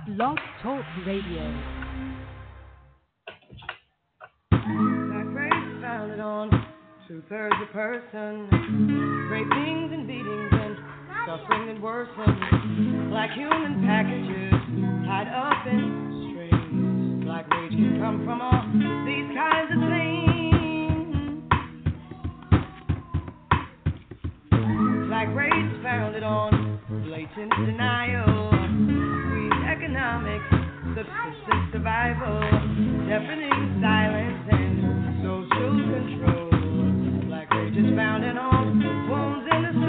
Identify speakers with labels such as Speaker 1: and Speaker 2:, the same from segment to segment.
Speaker 1: Blog Talk Radio.
Speaker 2: Black race founded on two-thirds a person, rapings and beatings and suffering and worsen. Black human packages tied up in strings. Black rage can come from all these kinds of things. Black race founded on blatant denial, squeezed economics, subsistence survival, deafening silence and social control. Black rage is founded on wounds in the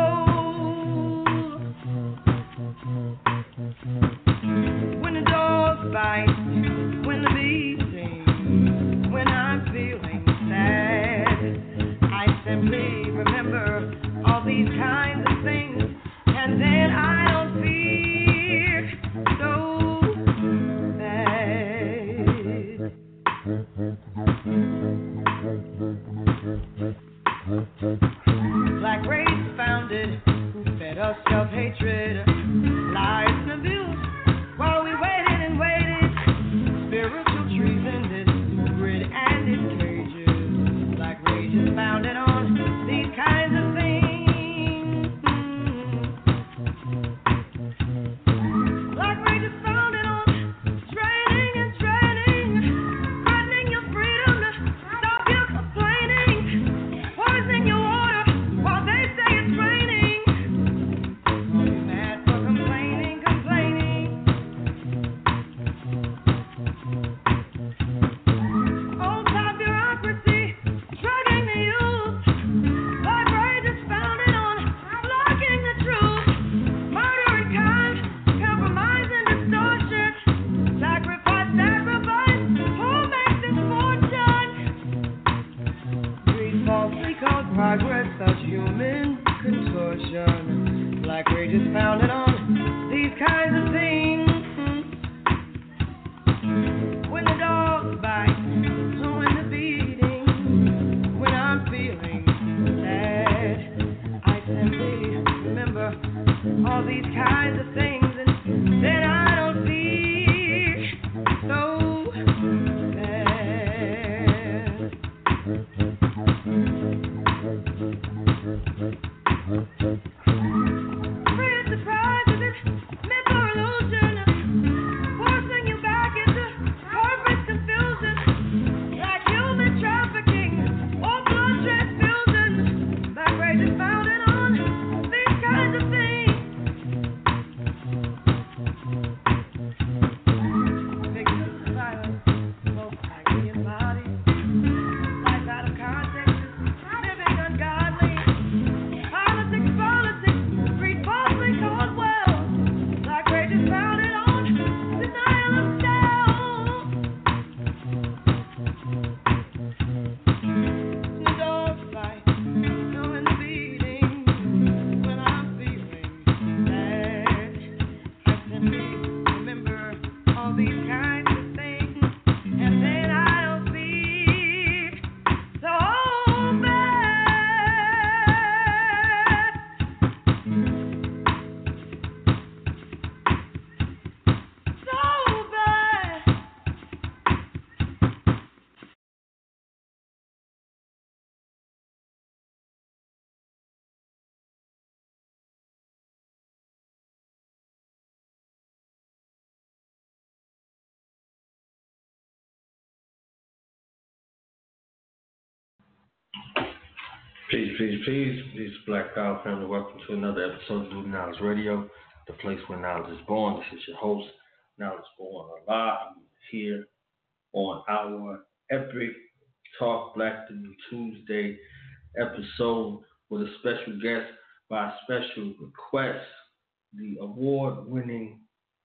Speaker 2: soul. When the dogs bite, when the bees sing, when I'm feeling sad, I simply remember all these kinds of things, and then I don't feel so bad. Black race founded, who fed us self-hatred, lies and abuse, while we waited and waited. Spiritual treason, this grid and its cages. Black rage is founded on these kinds of things. Black rage is founded on training and training, threatening your freedom to stop you complaining, poisoning your water while they say it's raining. You're mad for complaining, complaining. Old-time bureaucracy, drugging the youth. Black rage is founded on blocking the truth. Murder and crime, compromise and distortion. Sacrifice, sacrifice, who makes this fortune? Greed falsely called progress, such human contortion. Black rage is founded on these kinds of things. When the dogs bite, when the beating, when I'm feeling sad, I simply remember all these kinds of things, and then I don't feel so bad. Free and surprised of this myth or illusion, forcing you back into perfect confusion. Like human trafficking or blood transfusions. Black rage is founded on these kinds of things. Victims of violence, both psyche and body. Life out of context is living ungodly. Politics, greed falsely called wealth. Black rage is founded on denial of self. The dogs bite, knowing the beating. When I'm feeling sad, I simply remember all these kinds of things, and then I don't feel so bad. So bad.
Speaker 3: Peace, peace, peace. Peace, Black Power family. Welcome to another episode of New Knowledge Radio, the place where knowledge is born. This is your host, Knowledge Born Alive. I'm here on our Epic Talk Black to New Tuesday episode with a special guest by special request, the award-winning,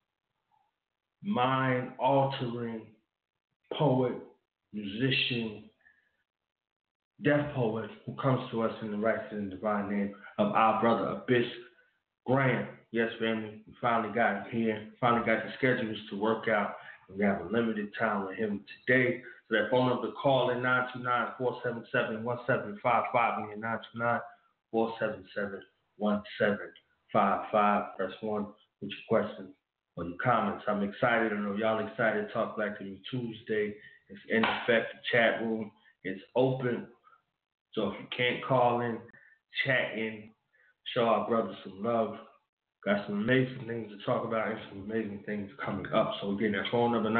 Speaker 3: mind-altering poet, musician, deaf poet who comes to us in the righteous and divine name of our brother Abyss Graham. Yes, family, we finally got him here. Finally got the schedules to work out. And we have a limited time with him today. So that phone number to call in 929-477-1755 and 929-477-1755. Press 1 with your questions or your comments. I'm excited. I know y'all excited to talk Black to Me Tuesday. It's in effect. The chat room is open. So if you can't call in, chat in, show our brothers some love. Got some amazing things to talk about and some amazing things coming up. So again, that phone number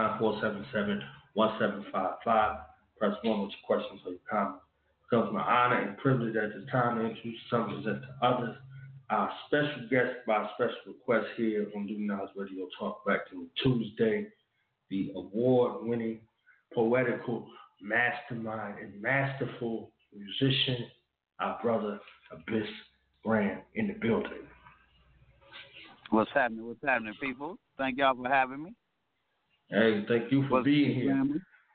Speaker 3: 929-477-1755. Press 1 with your questions or your comments. It becomes my honor and privilege at this time to introduce some of to others. Our special guest by special request here on Do Now's Radio Talk Back to Tuesday, the award-winning poetical mastermind and masterful musician, our brother Abyss Graham in the building.
Speaker 4: What's happening? What's happening, people? Thank y'all for having me.
Speaker 3: Hey, thank you for being here.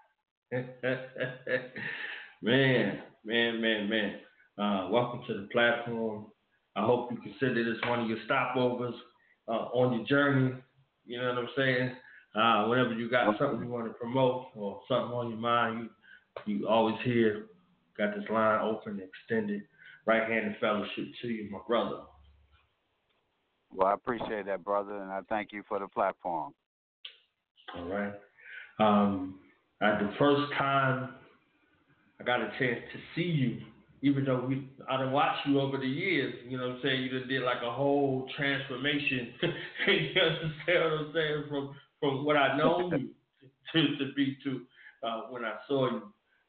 Speaker 3: Man. Welcome to the platform. I hope you consider this one of your stopovers on your journey. You know what I'm saying? Whenever you got something you want to promote or something on your mind, you always hear, got this line open, extended, right-handed fellowship to you, my brother.
Speaker 4: Well, I appreciate that, brother, and I thank you for the platform.
Speaker 3: All right. At the first time I got a chance to see you, even though I done watched you over the years, you know what I'm saying? You done did like a whole transformation. You understand what I'm saying? From what I know you to when I saw you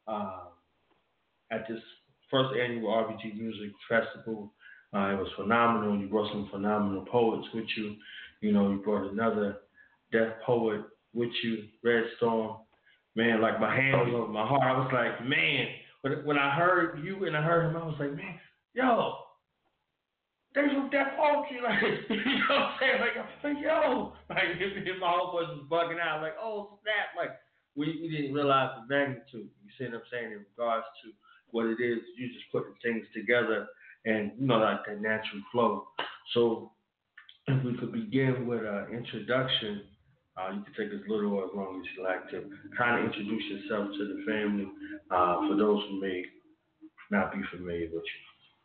Speaker 3: at this first annual RBG Music Festival. It was phenomenal. You brought some phenomenal poets with you. You know, you brought another deaf poet with you, Red Storm. Man, like my hand was over my heart. I was like, man, when I heard you and I heard him, I was like, man, yo, there's some deaf poetry. Like, you know what I'm saying? Like yo, like my whole voice was bugging out. Like, oh, snap. Like, we didn't realize the magnitude. You see what I'm saying in regards to what it is. You just putting things together and, you know, like that natural flow. So if we could begin with an introduction, you can take as little or as long as you like to kind of introduce yourself to the family for those who may not be familiar with you.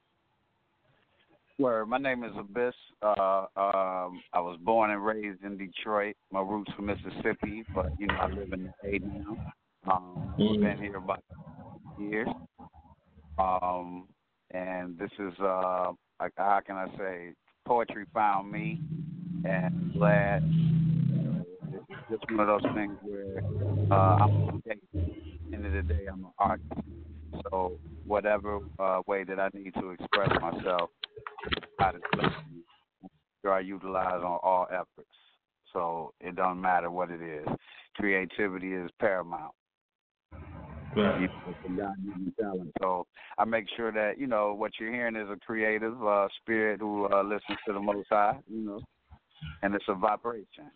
Speaker 4: Word, my name is Abyss. I was born and raised in Detroit. My roots from Mississippi, but, you know, I live in the A now. I've been here about years. And this is, like, how can I say, poetry found me, and glad. It's just one of those things where I'm at the end of the day, I'm an artist. So whatever way that I need to express myself, God is blessing me. I utilize on all efforts. So it don't matter what it is. Creativity is paramount.
Speaker 3: Right.
Speaker 4: Talent. So I make sure that, you know, what you're hearing is a creative spirit who listens to the Most High, you know, and it's a vibration.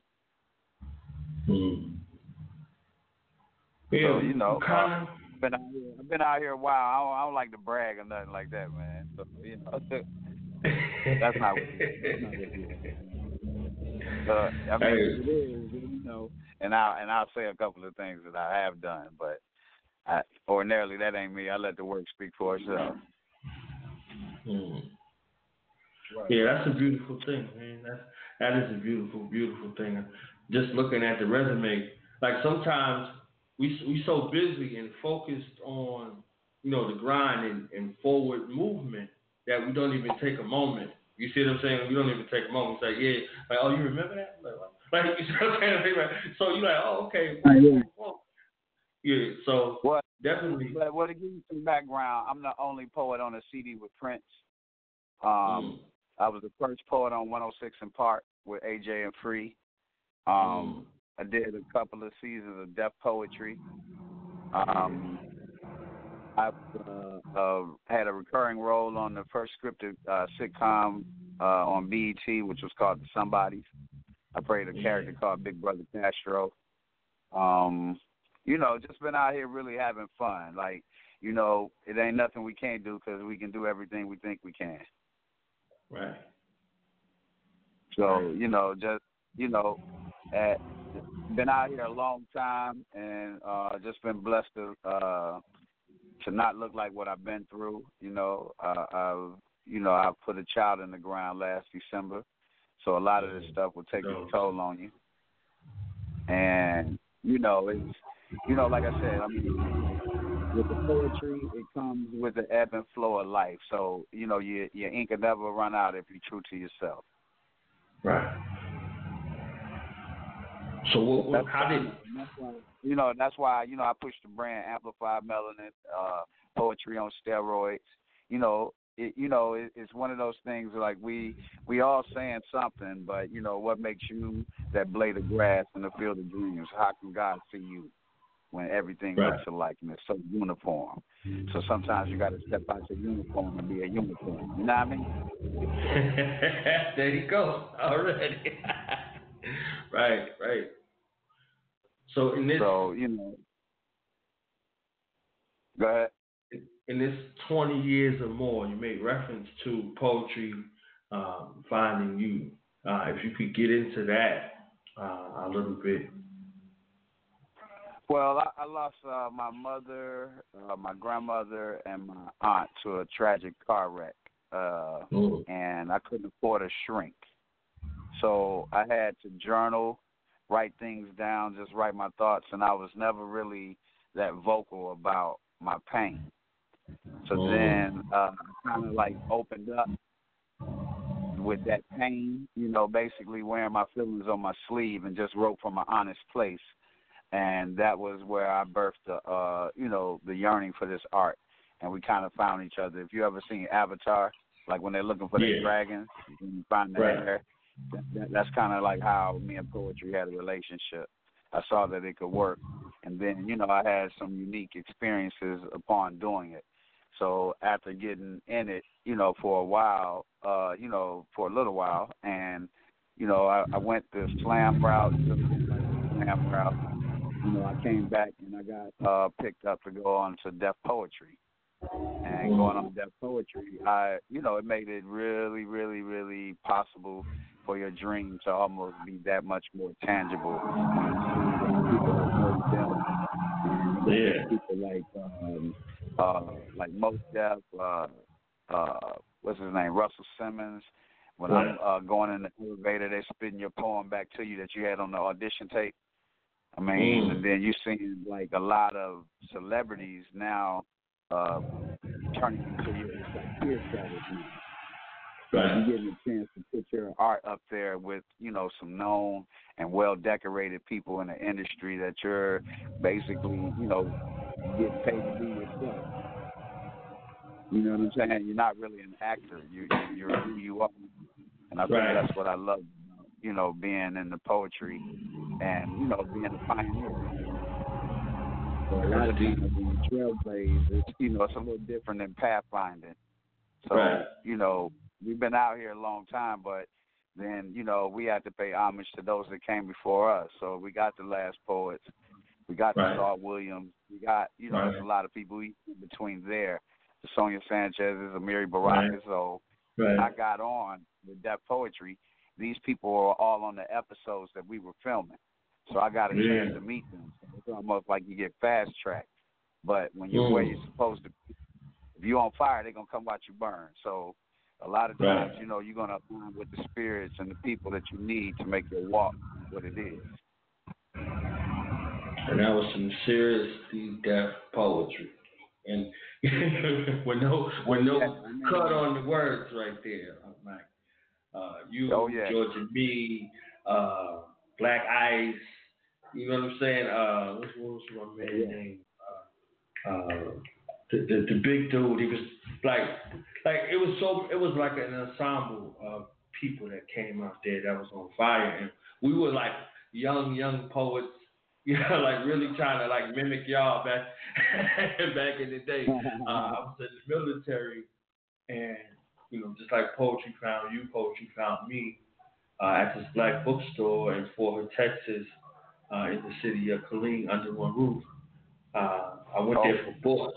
Speaker 3: Yeah,
Speaker 4: so, you know, I've been out here a while. I don't like to brag or nothing like that, man. So, you know, that's not what it is. I mean, it is, you know, and I'll say a couple of things that I have done, but ordinarily that ain't me. I let the work speak for itself.
Speaker 3: Right. Yeah, that's a beautiful thing, man. That is a beautiful, beautiful thing. Just looking at the resume, like sometimes we so busy and focused on, you know, the grind and forward movement that we don't even take a moment. You see what I'm saying? We don't even take a moment and say, yeah, like, oh, you remember that? Like you see what I'm saying? So you're like, oh, okay. Yeah, so
Speaker 4: what,
Speaker 3: definitely.
Speaker 4: But to give you some background, I'm the only poet on a CD with Prince. I was the first poet on 106 in Park with AJ and Free. I did a couple of seasons of deaf poetry. I had a recurring role on the first scripted sitcom on BET, which was called The Somebodies. I played a character called Big Brother Castro. You know, just been out here really having fun. Like, you know, it ain't nothing we can't do because we can do everything we think we can.
Speaker 3: Right.
Speaker 4: So, you know, just, you know, been out here a long time and just been blessed to not look like what I've been through. You know, I put a child in the ground last December. So a lot of this stuff will take its toll on you. And, it's, like I said, I mean, with the poetry, it comes with the ebb and flow of life. So, your ink will never run out if you're true to yourself.
Speaker 3: Right. So
Speaker 4: that's why I push the brand Amplified Melanin, poetry on steroids. It's one of those things like we all saying something, but what makes you that blade of grass in the field of dreams? How can God see you when everything looks alike and it's so uniform? So sometimes you got to step out your uniform and be a uniform. You know what I mean?
Speaker 3: There you go already. Right. So in this,
Speaker 4: go ahead.
Speaker 3: In this 20 years or more, you made reference to poetry finding you. If you could get into that a little bit.
Speaker 4: Well, I lost my mother, my grandmother, and my aunt to a tragic car wreck, and I couldn't afford a shrink. So I had to journal, write things down, just write my thoughts, and I was never really that vocal about my pain. So then I kind of like opened up with that pain, basically wearing my feelings on my sleeve and just wrote from an honest place. And that was where I birthed the yearning for this art. And we kind of found each other. If you ever seen Avatar, like when they're looking for the dragons, you find the hair. That's kind of like how me and poetry had a relationship. I saw that it could work. And then, I had some unique experiences upon doing it. So after getting in it, for a while, for a little while, and, I went the slam route, I came back and I got picked up to go on to Def Poetry. And going on Def Poetry, it made it really, really, really possible for your dream to almost be that much more tangible. People like Mos Def, what's his name, Russell Simmons. When I'm going in the elevator, they're spitting your poem back to you that you had on the audition tape. I mean, and then you're seeing like a lot of celebrities now turning into your peer status now. You're getting a chance to put your art up there with, some known and well-decorated people in the industry that you're basically, getting paid to be yourself. You know what I'm saying? You're not really an actor. You're who you are. And I think that's what I love, being in the poetry and, being a pioneer. So a lot of times when you trailblaze, it's a little different than pathfinding. So, we've been out here a long time, but then, we had to pay homage to those that came before us. So we got the Last Poets. We got the Saul Williams. We got, there's a lot of people in between there. The Sonia Sanchez's, Amiri Baraka. So I got on with Def Poetry. These people were all on the episodes that we were filming. So I got a chance to meet them. So it's almost like you get fast-tracked. But when you're where you're supposed to be, if you're on fire, they're going to come watch you burn. So a lot of times, you're going to align with the spirits and the people that you need to make your walk what it is.
Speaker 3: And that was some seriously deaf poetry. And with no cut on the words right there. Georgia B, Black Ice, you know what I'm saying? What was my man's name? The big dude. He was like it was like an ensemble of people that came out there that was on fire, and we were like young poets, like really trying to like mimic y'all back in the day. I was in the military, and just like poetry found you, poetry found me at this black bookstore in Fort Hood, Texas, in the city of Killeen, under one roof. I went there for books.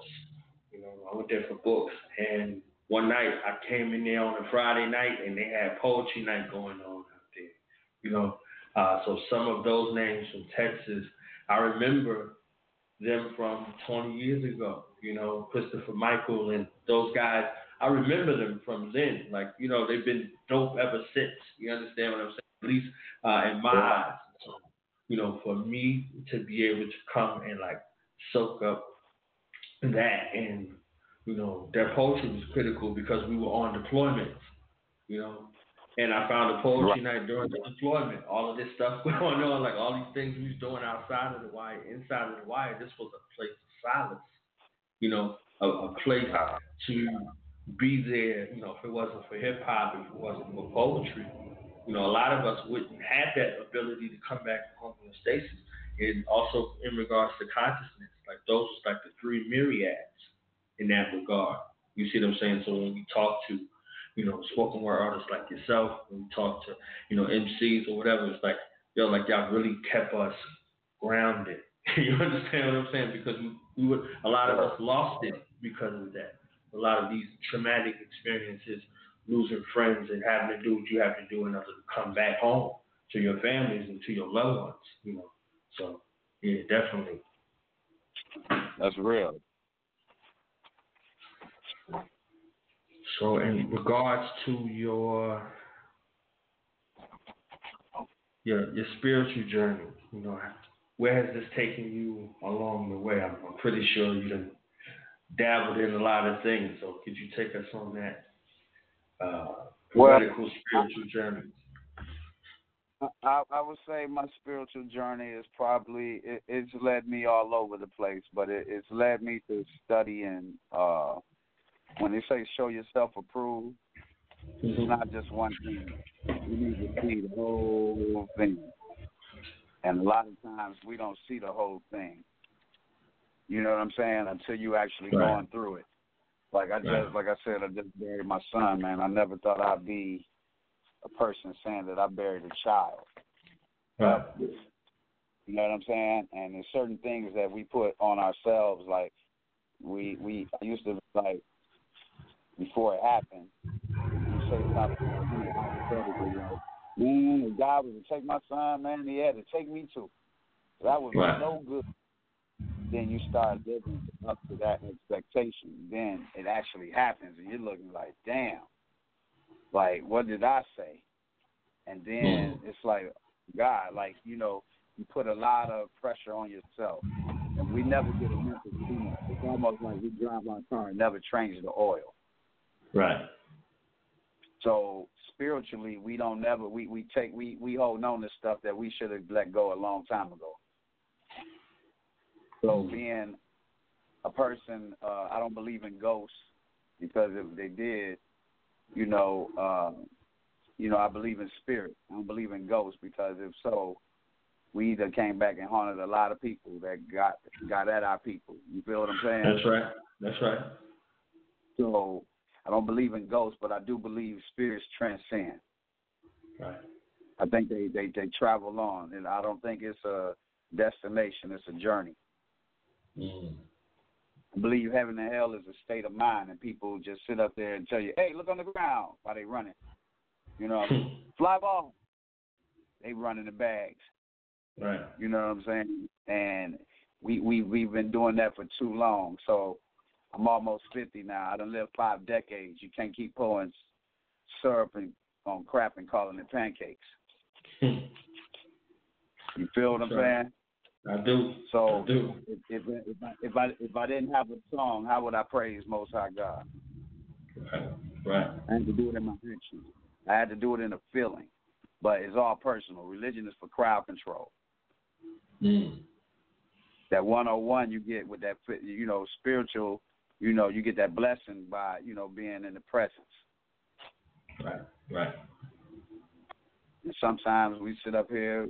Speaker 3: And one night I came in there on a Friday night, and they had poetry night going on out there. So some of those names from Texas, I remember them from 20 years ago. Christopher Michael and those guys. I remember them from then. Like, they've been dope ever since. You understand what I'm saying? At least in my eyes. So, for me to be able to come and like soak up that, and their poetry was critical because we were on deployments, you know. And I found a poetry night during the deployment. All of this stuff going on, like all these things we was doing outside of the wire, inside of the wire. This was a place of silence, a place to be there. If it wasn't for hip hop, if it wasn't for poetry, a lot of us wouldn't have that ability to come back to homeostasis. And also in regards to consciousness, like those was like the three myriads in that regard. You see what I'm saying? So when we talk to, spoken word artists like yourself, when we talk to, MCs or whatever, it's like, like y'all really kept us grounded. You understand what I'm saying? Because we would, a lot of us lost it because of that. A lot of these traumatic experiences, losing friends and having to do what you have to do in order to come back home to your families and to your loved ones, So, yeah, definitely.
Speaker 4: That's real.
Speaker 3: So, in regards to your spiritual journey, where has this taken you along the way? I'm pretty sure you done dabbled in a lot of things. So, could you take us on that political spiritual journey?
Speaker 4: I would say my spiritual journey is probably it's led me all over the place, but it's led me to studying. When they say show yourself approved, it's not just one thing. You need to see the whole thing, and a lot of times we don't see the whole thing. You know what I'm saying? Until you actually going through it. Like I said, I just buried my son, man. I never thought I'd be a person saying that I buried a child.
Speaker 3: Right.
Speaker 4: You know what I'm saying? And there's certain things that we put on ourselves, like I used to, like, before it happened, you say something hypothetically, like, man, if God was to take my son, man, he had to take me too. That was no good. Then you start living up to that expectation. Then it actually happens, and you're looking like, damn, like, what did I say? And then it's like, God, like, you put a lot of pressure on yourself. And we never get a mental clean. It's almost like we drive our car and never change the oil.
Speaker 3: Right.
Speaker 4: So spiritually, we don't never, we hold on to stuff that we should have let go a long time ago. So being a person, I don't believe in ghosts, because if they did, I believe in spirit. I don't believe in ghosts, because if so, we either came back and haunted a lot of people that got at our people. You feel what I'm saying?
Speaker 3: That's right.
Speaker 4: So I don't believe in ghosts, but I do believe spirits transcend.
Speaker 3: Right.
Speaker 4: I think they travel on, and I don't think it's a destination, it's a journey. I believe heaven and hell is a state of mind, and people just sit up there and tell you, hey, look on the ground while they running. Fly ball. They running the bags.
Speaker 3: Right.
Speaker 4: You know what I'm saying? And we've been doing that for too long. So I'm almost 50 now. I done lived 5 decades. You can't keep pouring syrup on crap and calling it pancakes. You feel what I'm saying?
Speaker 3: I do.
Speaker 4: So
Speaker 3: I do.
Speaker 4: If I didn't have a song, how would I praise Most High God?
Speaker 3: Right.
Speaker 4: I had to do it in my actions. I had to do it in a feeling. But it's all personal. Religion is for crowd control. That 101 you get with that, spiritual, you get that blessing by, being in the presence.
Speaker 3: Right.
Speaker 4: And sometimes we sit up here.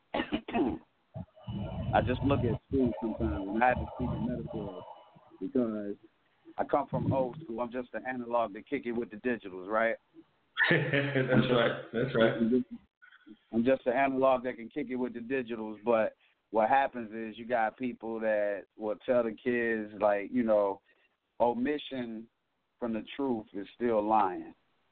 Speaker 4: I just look at school sometimes, and I have to speak in metaphors, because I come from old school. I'm just an analog to kick it with the digitals, right?
Speaker 3: That's right.
Speaker 4: I'm just an analog that can kick it with the digitals, but what happens is you got people that will tell the kids, like, omission from the truth is still lying.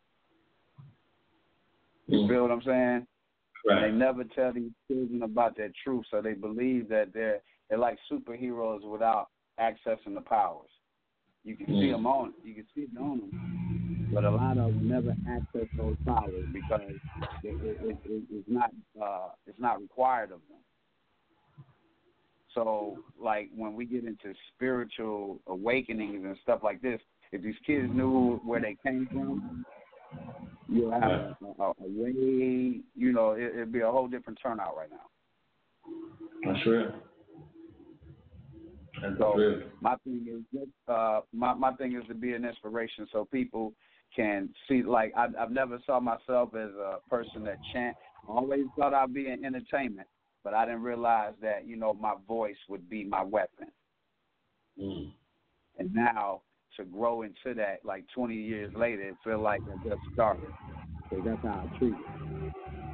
Speaker 4: You feel what I'm saying?
Speaker 3: Right.
Speaker 4: And they never tell these children about that truth, so they believe that they're like superheroes without accessing the powers. You can see them on. You can see it on them, but a lot of them never access those powers because it's not required of them. So, like when we get into spiritual awakenings and stuff like this, if these kids knew where they came from, you'll have a way. You know, it'd be a whole different turnout right now.
Speaker 3: That's real.
Speaker 4: So my thing is just my thing is to be an inspiration so people can see. Like I've never saw myself as a person that chant. I always thought I'd be in entertainment, but I didn't realize that my voice would be my weapon. And now to grow into that, like 20 years later, it feels like I just started. So that's how I treat it.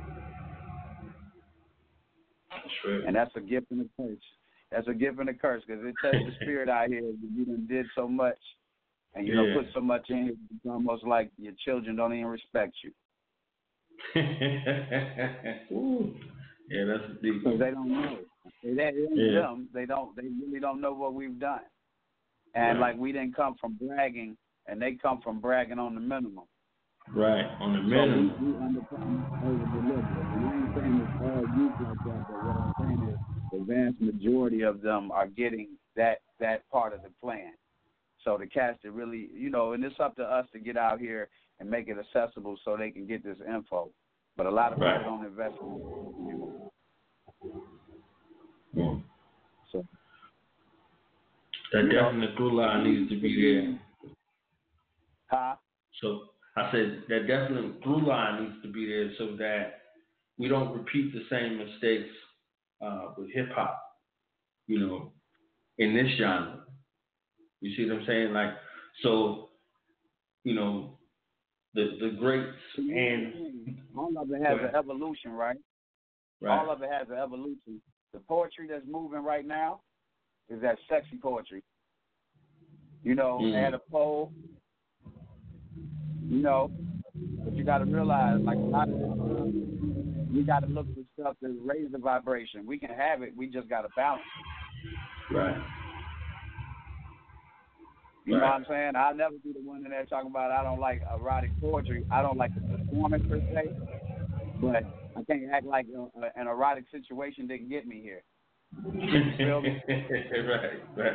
Speaker 3: That's real.
Speaker 4: And that's a gift and a curse. That's a gift and a curse because it tests the spirit out here. You done did so much and you don't put so much in here. It's almost like your children don't even respect you.
Speaker 3: Ooh. Yeah, that's deep.
Speaker 4: Because they don't know. Them. They really don't know what we've done. And like we didn't come from bragging, and they come from bragging on the minimum.
Speaker 3: Right, on the minimum.
Speaker 4: So we understand over deliver. And I ain't saying it's all youth like that, but what I'm saying is the vast majority of them are getting that part of the plan. So the cats that really, and it's up to us to get out here and make it accessible so they can get this info. But a lot of people don't invest in it. So
Speaker 3: that definite through line needs to be there.
Speaker 4: Huh?
Speaker 3: So I said that definite through line needs to be there so that we don't repeat the same mistakes with hip hop, in this genre. You see what I'm saying? Like, so, the greats and
Speaker 4: all of it has an evolution, right? All of it has an evolution. The poetry that's moving right now is that sexy poetry. Add a pole, but you got to realize, like a lot of this stuff, we got to look for stuff that raises the vibration. We can have it, we just got to balance it.
Speaker 3: Right.
Speaker 4: You know what I'm saying? I'll never be the one in there talking about I don't like erotic poetry. I don't like the performance per se, but I can't act like an erotic situation didn't get me here.
Speaker 3: Right.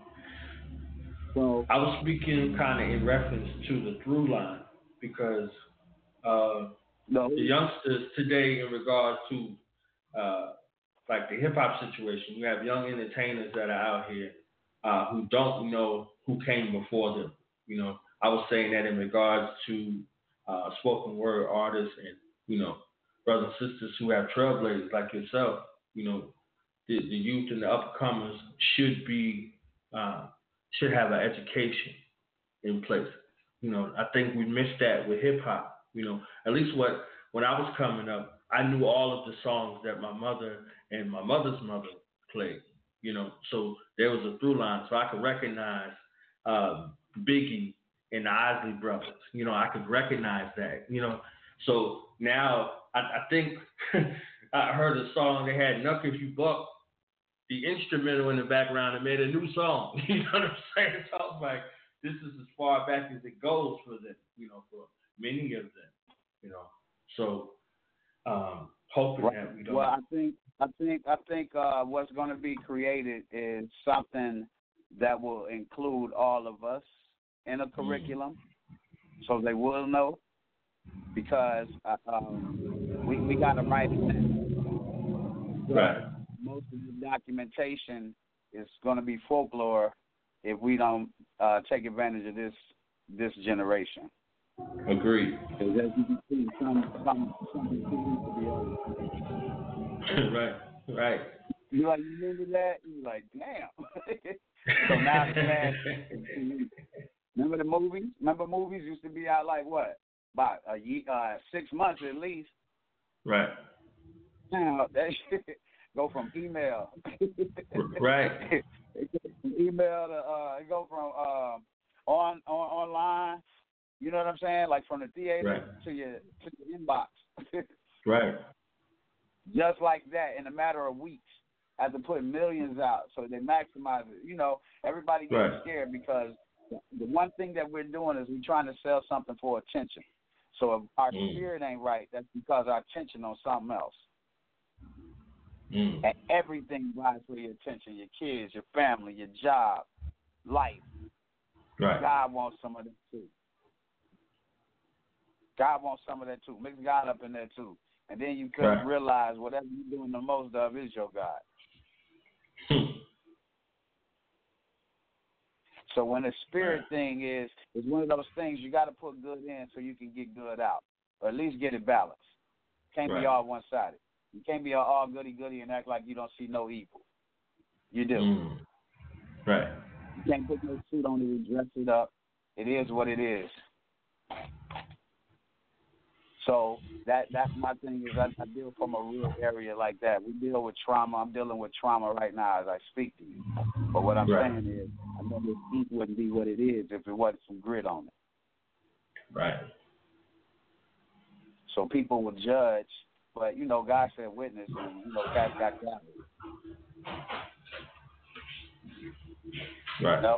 Speaker 4: So
Speaker 3: I was speaking kind of in reference to the through line because the youngsters today, in regards to like the hip hop situation, you have young entertainers that are out here who don't know who came before them. I was saying that in regards to spoken word artists and brothers and sisters who have trailblazers like yourself. The youth and the upcomers should have an education in place. I think we missed that with hip hop. At least when I was coming up, I knew all of the songs that my mother and my mother's mother played. So there was a through line, so I could recognize Biggie and the Isley Brothers. I could recognize that. So now I think I heard a song they had Knuck If You Buck, the instrumental in the background, and made a new song. You know what I'm saying? So I was like, this is as far back as it goes for them, for many of them, So hoping that we don't.
Speaker 4: Well, I think what's going to be created is something that will include all of us in a curriculum, so they will know. Because we got to write it down.
Speaker 3: Right.
Speaker 4: Most of the documentation is going to be folklore if we don't take advantage of this generation.
Speaker 3: Agreed.
Speaker 4: Because as you can see, something seems to be over.
Speaker 3: Right.
Speaker 4: You remember that? You're like, damn. So now the class. Remember the movies? Remember movies used to be out like what? About a year, 6 months at least.
Speaker 3: Right.
Speaker 4: Now that shit go from email.
Speaker 3: Right.
Speaker 4: It go from email to it go from online. You know what I'm saying? Like from the theater to your inbox.
Speaker 3: Right.
Speaker 4: Just like that in a matter of weeks. After putting millions out, so they maximize it. Everybody gets scared because The one thing that we're doing is we're trying to sell something for attention. So if our spirit ain't right, that's because our attention on something else. And everything vies for your attention, your kids, your family, your job, life.
Speaker 3: Right.
Speaker 4: God wants some of that too. God wants some of that too. Mix God up in there too. And then you can realize whatever you're doing the most of is your God. So when the spirit thing is one of those things you got to put good in so you can get good out, or at least get it balanced. Can't be all one-sided. You can't be all goody-goody and act like you don't see no evil. You do.
Speaker 3: Right.
Speaker 4: You can't put no suit on it and dress it up. It is what it is. So that's my thing is I deal from a real area like that. We deal with trauma. I'm dealing with trauma right now as I speak to you. But what I'm saying is I know this heat wouldn't be what it is if it wasn't some grit on it.
Speaker 3: Right.
Speaker 4: So people will judge, but, God said witness, and, cats got gathered.
Speaker 3: Right.
Speaker 4: Yep.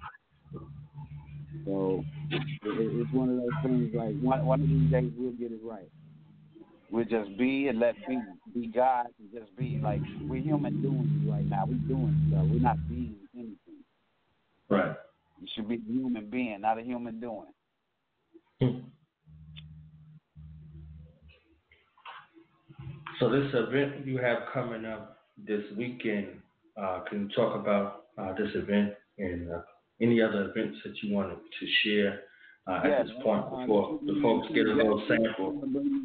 Speaker 4: So it's one of those things like one of these days we'll get it right. We'll just be and let be. Be God and just be. Like, we're human doing right now. We're doing stuff. We're not being anything.
Speaker 3: Right.
Speaker 4: You should be a human being, not a human doing.
Speaker 3: So this event you have coming up this weekend, can you talk about this event and any other events that you wanted to share at this point before the folks get a little sample?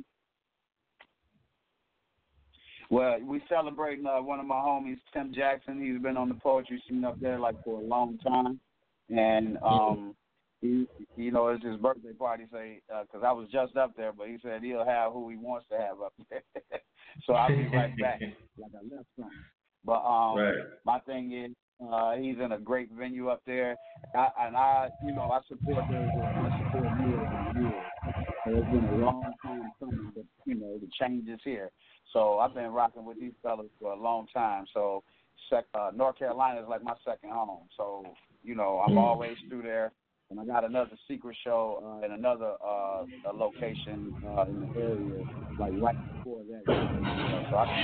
Speaker 4: Well, we celebrating one of my homies, Tim Jackson. He's been on the poetry scene up there like for a long time, and he, it's his birthday party. Because I was just up there, but he said he'll have who he wants to have up there. So I'll be right back, like I left from. But my thing is, he's in a great venue up there, I support those. I support you. It's been a long time coming, but the change is here. So I've been rocking with these fellas for a long time. So North Carolina is like my second home. So I'm always through there. And I got another secret show in another location in the area, like right before that.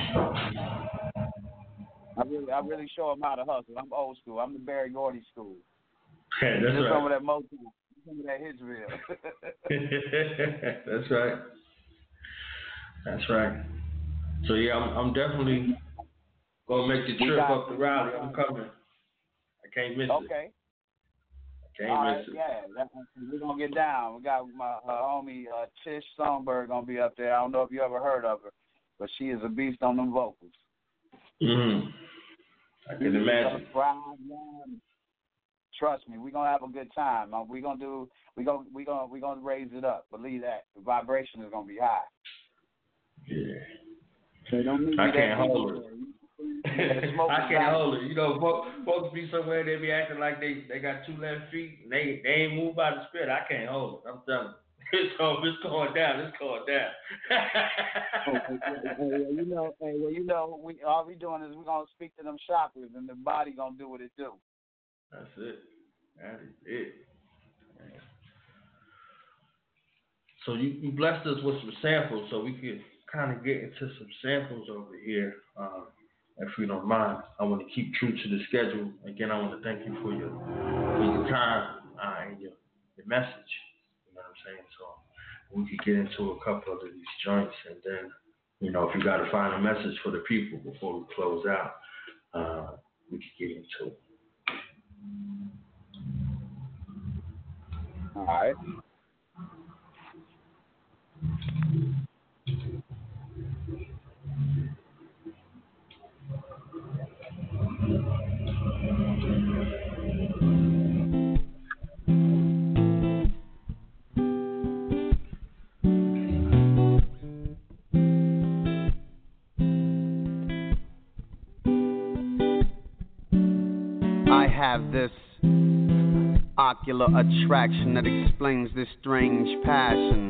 Speaker 4: So I really show them how to hustle. I'm old school. I'm the Barry Gordy school.
Speaker 3: Yeah, that's right.
Speaker 4: Some of that Motown, some of that Hitsville.
Speaker 3: That's right. That's right. So yeah, I'm definitely gonna make the trip up to Raleigh. I'm coming. I can't miss it.
Speaker 4: Okay.
Speaker 3: Can't miss it.
Speaker 4: Yeah, we're gonna get down. We got my homie Tish Songbird gonna be up there. I don't know if you ever heard of her, but she is a beast on them vocals.
Speaker 3: I can imagine.
Speaker 4: Trust me, we're gonna have a good time. We're gonna raise it up. Believe that. The vibration is gonna be high.
Speaker 3: Yeah.
Speaker 4: So don't
Speaker 3: I can't hold it. I can't hold it. Folks be somewhere, they be acting like they got two left feet and they ain't moved by the spirit. I can't hold it. I'm telling you. It's going down. It's going down.
Speaker 4: All we doing is we're gonna speak to them chakras and the body gonna do what it do.
Speaker 3: That's it. That is it. So you blessed us with some samples, so we could kind of get into some samples over here, if you don't mind. I want to keep true to the schedule. Again, I want to thank you for your time and your message. You know what I'm saying? So we could get into a couple of these joints, and then, if you got to find a message for the people before we close out, we could get into it.
Speaker 4: All right.
Speaker 5: I have this ocular attraction that explains this strange passion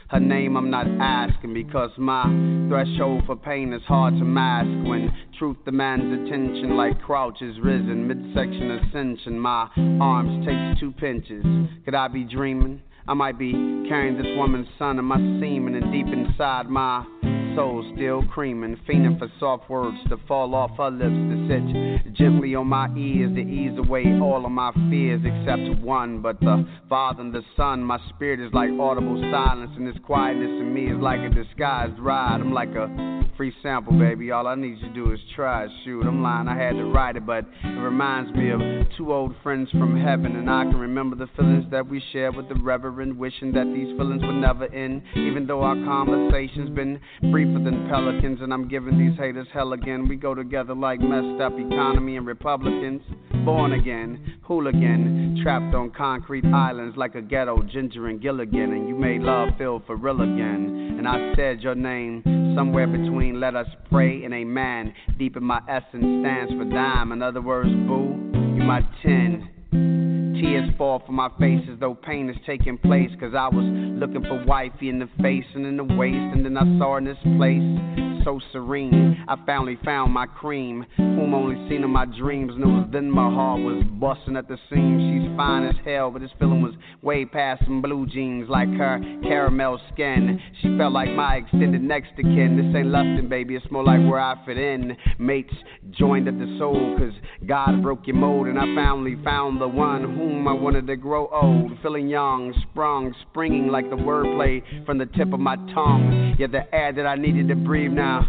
Speaker 5: her name I'm not asking, because my threshold for pain is hard to mask. When truth demands attention like crouches risen, midsection ascension, my arms takes 2 pinches. Could I be dreaming? I might be carrying this woman's son in my semen, and deep inside my soul still creaming, fiending for soft words to fall off her lips, to sit gently on my ears, to ease away all of my fears except one. But the Father and the Son, my spirit is like audible silence, and this quietness in me is like a disguised ride. I'm like a free sample, baby. All I need you to do is try. Shoot, I'm lying, I had to write it, but it reminds me of 2 old friends from heaven, and I can remember the feelings that we shared with the Reverend, wishing that these feelings would never end, even though our conversation's been briefer than pelicans, and I'm giving these haters hell again. We go together like messed up economy and Republicans. Born again, hooligan, trapped on concrete islands like a ghetto Ginger and Gilligan, and you made love feel for real again. And I said your name somewhere between let us pray and amen. Deep in my essence stands for dime. In other words, boo, you my 10. Tears fall from my face as though pain is taking place, cause I was looking for wifey in the face and in the waist, and then I saw her in this place so serene. I finally found my cream, whom only seen in my dreams. Knew then my heart was busting at the seams. She's fine as hell, but this feeling was way past some blue jeans, like her caramel skin. She felt like my extended next to kin. This ain't lustin', baby, it's more like where I fit in. Mates joined at the soul, cause God broke your mold, and I finally found the one whom I wanted to grow old. Feeling young, sprung, springing like the wordplay from the tip of my tongue. Yeah, the air that I needed to breathe now.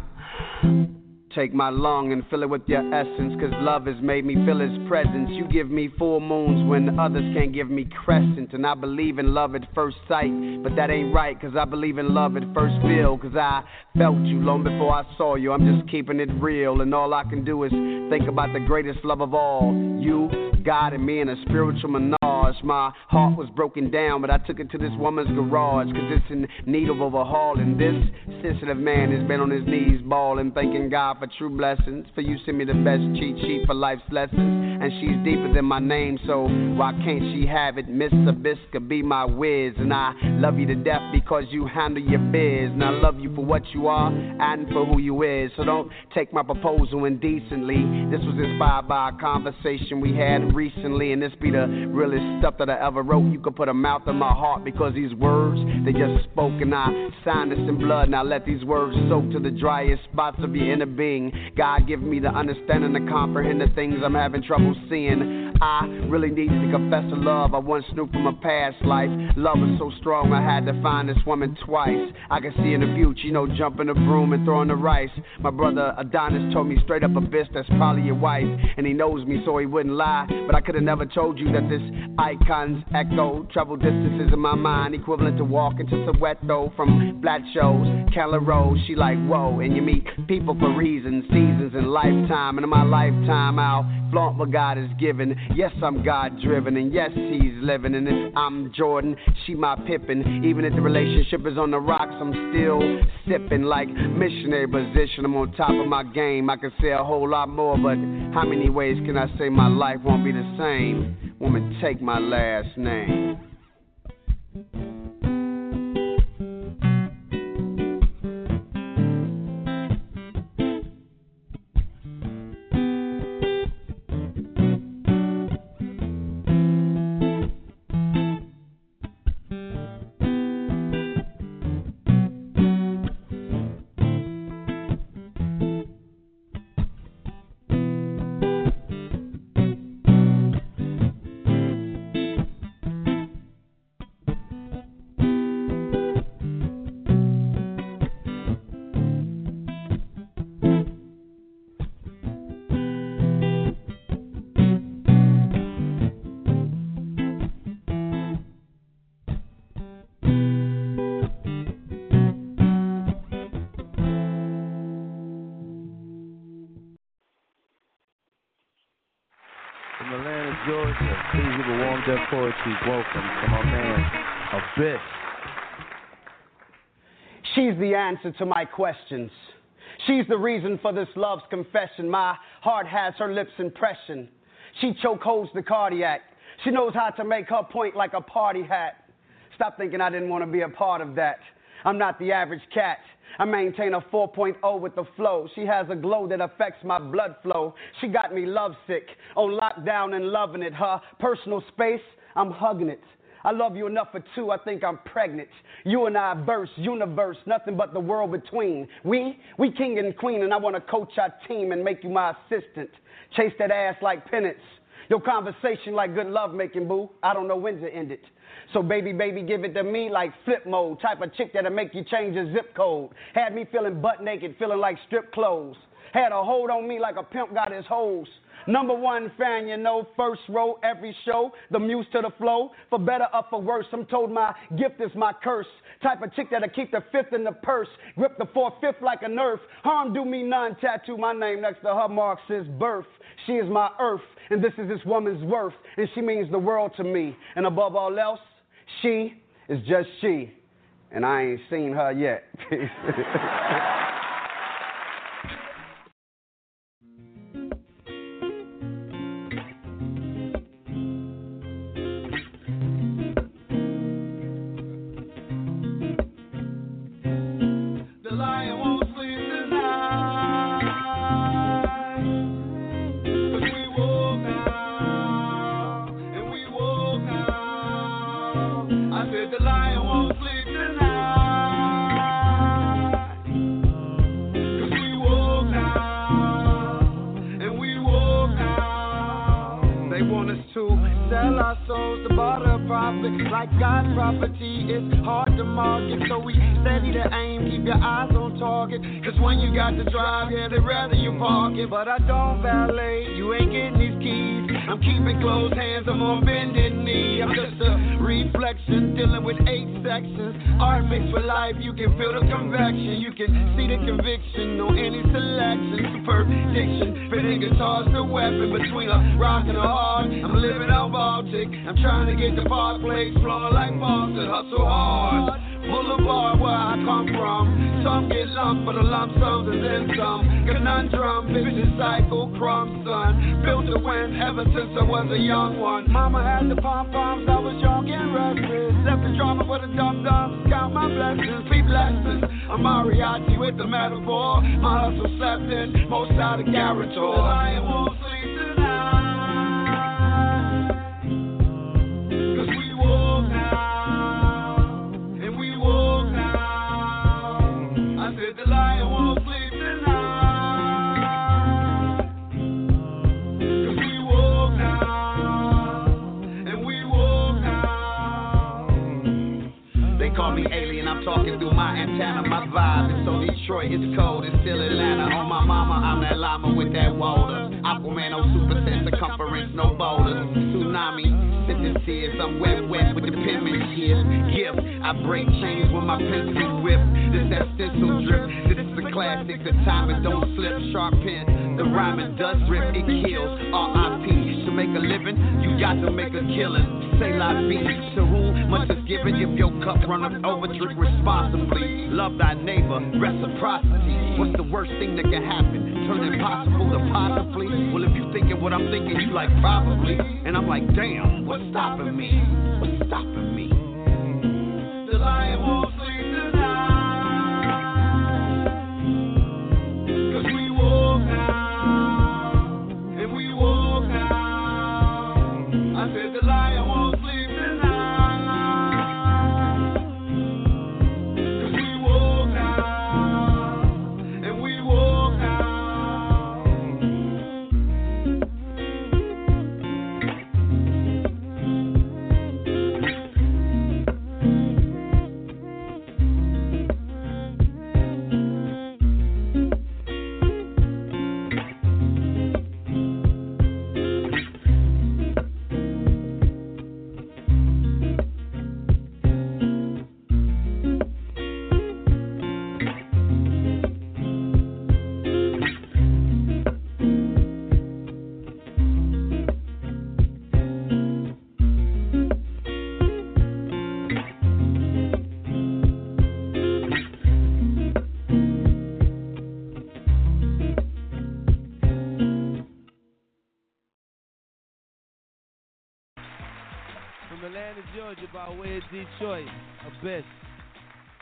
Speaker 5: Take my lung and fill it with your essence, cause love has made me feel his presence. You give me full moons when others can't give me crescent, and I believe in love at first sight, but that ain't right, cause I believe in love at first feel, cause I felt you long before I saw you. I'm just keeping it real, and all I can do is think about the greatest love of all. You, God, and me in a spiritual menage. My heart was broken down, but I took it to this woman's garage, cause it's in need of overhaul, and this sensitive man has been on his knees bawling, thanking God for true blessings. For you send me the best cheat sheet for life's lessons, and she's deeper than my name, so why can't she have it? Miss Abisca, be my whiz, and I love you to death because you handle your biz, and I love you for what you are and for who you is. So don't take my proposal indecently. This was inspired by a conversation we had recently, and this be the realest stuff that I ever wrote. You could put a mouth in my heart because these words, they just spoke, and I signed this in blood. Now let these words soak to the driest spots of your inner being. God give me the understanding to comprehend the things I'm having trouble seeing. I really need to confess to love I once knew from a past life. Love is so strong I had to find this woman twice. I can see in the future, you know, jumping the broom and throwing the rice. My brother Adonis told me straight up, Abyss, that's probably your wife, and he knows me so he wouldn't lie. But I could have never told you that this icon's echo travel distances in my mind equivalent to walking to Soweto from flat shows, Cala Road. She like, whoa, and you meet people for reasons, seasons, and lifetime. And in my lifetime, I'll flaunt what God has given. Yes, I'm God-driven, and yes, He's living. And if I'm Jordan, she my Pippin. Even if the relationship is on the rocks, I'm still sipping like missionary position. I'm on top of my game. I can say a whole lot more, but how many ways can I say my life won't be the same? Woman, take my last name.
Speaker 6: Poetry, welcome to my man, Abyss.
Speaker 5: She's the answer to my questions. She's the reason for this love's confession. My heart has her lips' impression. She chokeholds the cardiac. She knows how to make her point like a party hat. Stop thinking I didn't want to be a part of that. I'm not the average cat. I maintain a 4.0 with the flow. She has a glow that affects my blood flow. She got me lovesick, on lockdown and loving it. Her personal space, I'm hugging it. I love you enough for two, I think I'm pregnant. You and I burst, universe, nothing but the world between. We king and queen, and I want to coach our team and make you my assistant. Chase that ass like penance. Your conversation like good love making, boo. I don't know when to end it. So baby, give it to me like flip mode. Type of chick that'll make you change your zip code. Had me feeling butt naked, feeling like strip clothes. Had a hold on me like a pimp got his hose. Number one fan, you know, first row, every show, the muse to the flow. For better or for worse, I'm told my gift is my curse. Type of chick that'll keep the fifth in the purse. Grip the 4/5 like a nerf. Harm do me none, tattoo my name next to her mark since birth. She is my earth, and this is this woman's worth. And she means the world to me. And above all else, she is just she. And I ain't seen her yet.
Speaker 7: Like God's property, it's hard to market, so we steady to aim, keep your eyes on target. Cause when you got to drive, yeah, they'd rather you park it. But I don't valet, you ain't getting these keys. I'm keeping closed hands, I'm on bended knee. I'm just a reflection, dealing with 8 sections. Art mixed with life, you can feel the convection. You can see the conviction on any selection. Superb diction, fitting guitar's the weapon between a rock and a hard. I'm living out Baltic, I'm trying to get the park place flowing like Boston. Hustle hard, Boulevard where I come from. Some get lumped, but the lump sums is in some. Conundrum, vicious cycle, crumb son. Built to win ever since I was a young one. Mama had the pom-poms, I was young and restless. Left the drama for the dum-dums, count my blessings, be blessings. I'm Mariachi with the metaphor. My hustle slept in, most out of Garrator. The lion won't sleep tonight.
Speaker 5: Call me alien, I'm talking through my antenna. My vibe is so Detroit, it's cold, it's still Atlanta. On my mama, I'm that llama with that water. Aquaman, no super set circumference, no boulders. Tsunami, sitting tears, I'm wet with the penmanship. Gift, I break chains when my pencil whip. This that stencil drip, this is a classic. The time it don't slip, sharp pen. The rhyming does rip, it kills. R.I.P. To make a living, you got to make a killing. Say la vie, to whom much is given. If your cup runneth over, drink responsibly. Love thy neighbor, reciprocity. What's the worst thing that can happen? Turn impossible to possibly. Well, if you thinking what I'm thinking, you like probably. And I'm like, damn, what's stopping me? What's stopping me? The lion won't sleep tonight. Cause we woke now, and we woke now. I said the lion won't sleep tonight. Cause we woke now, and we woke now.
Speaker 8: From Atlanta, Georgia, by way of Detroit, Abyss.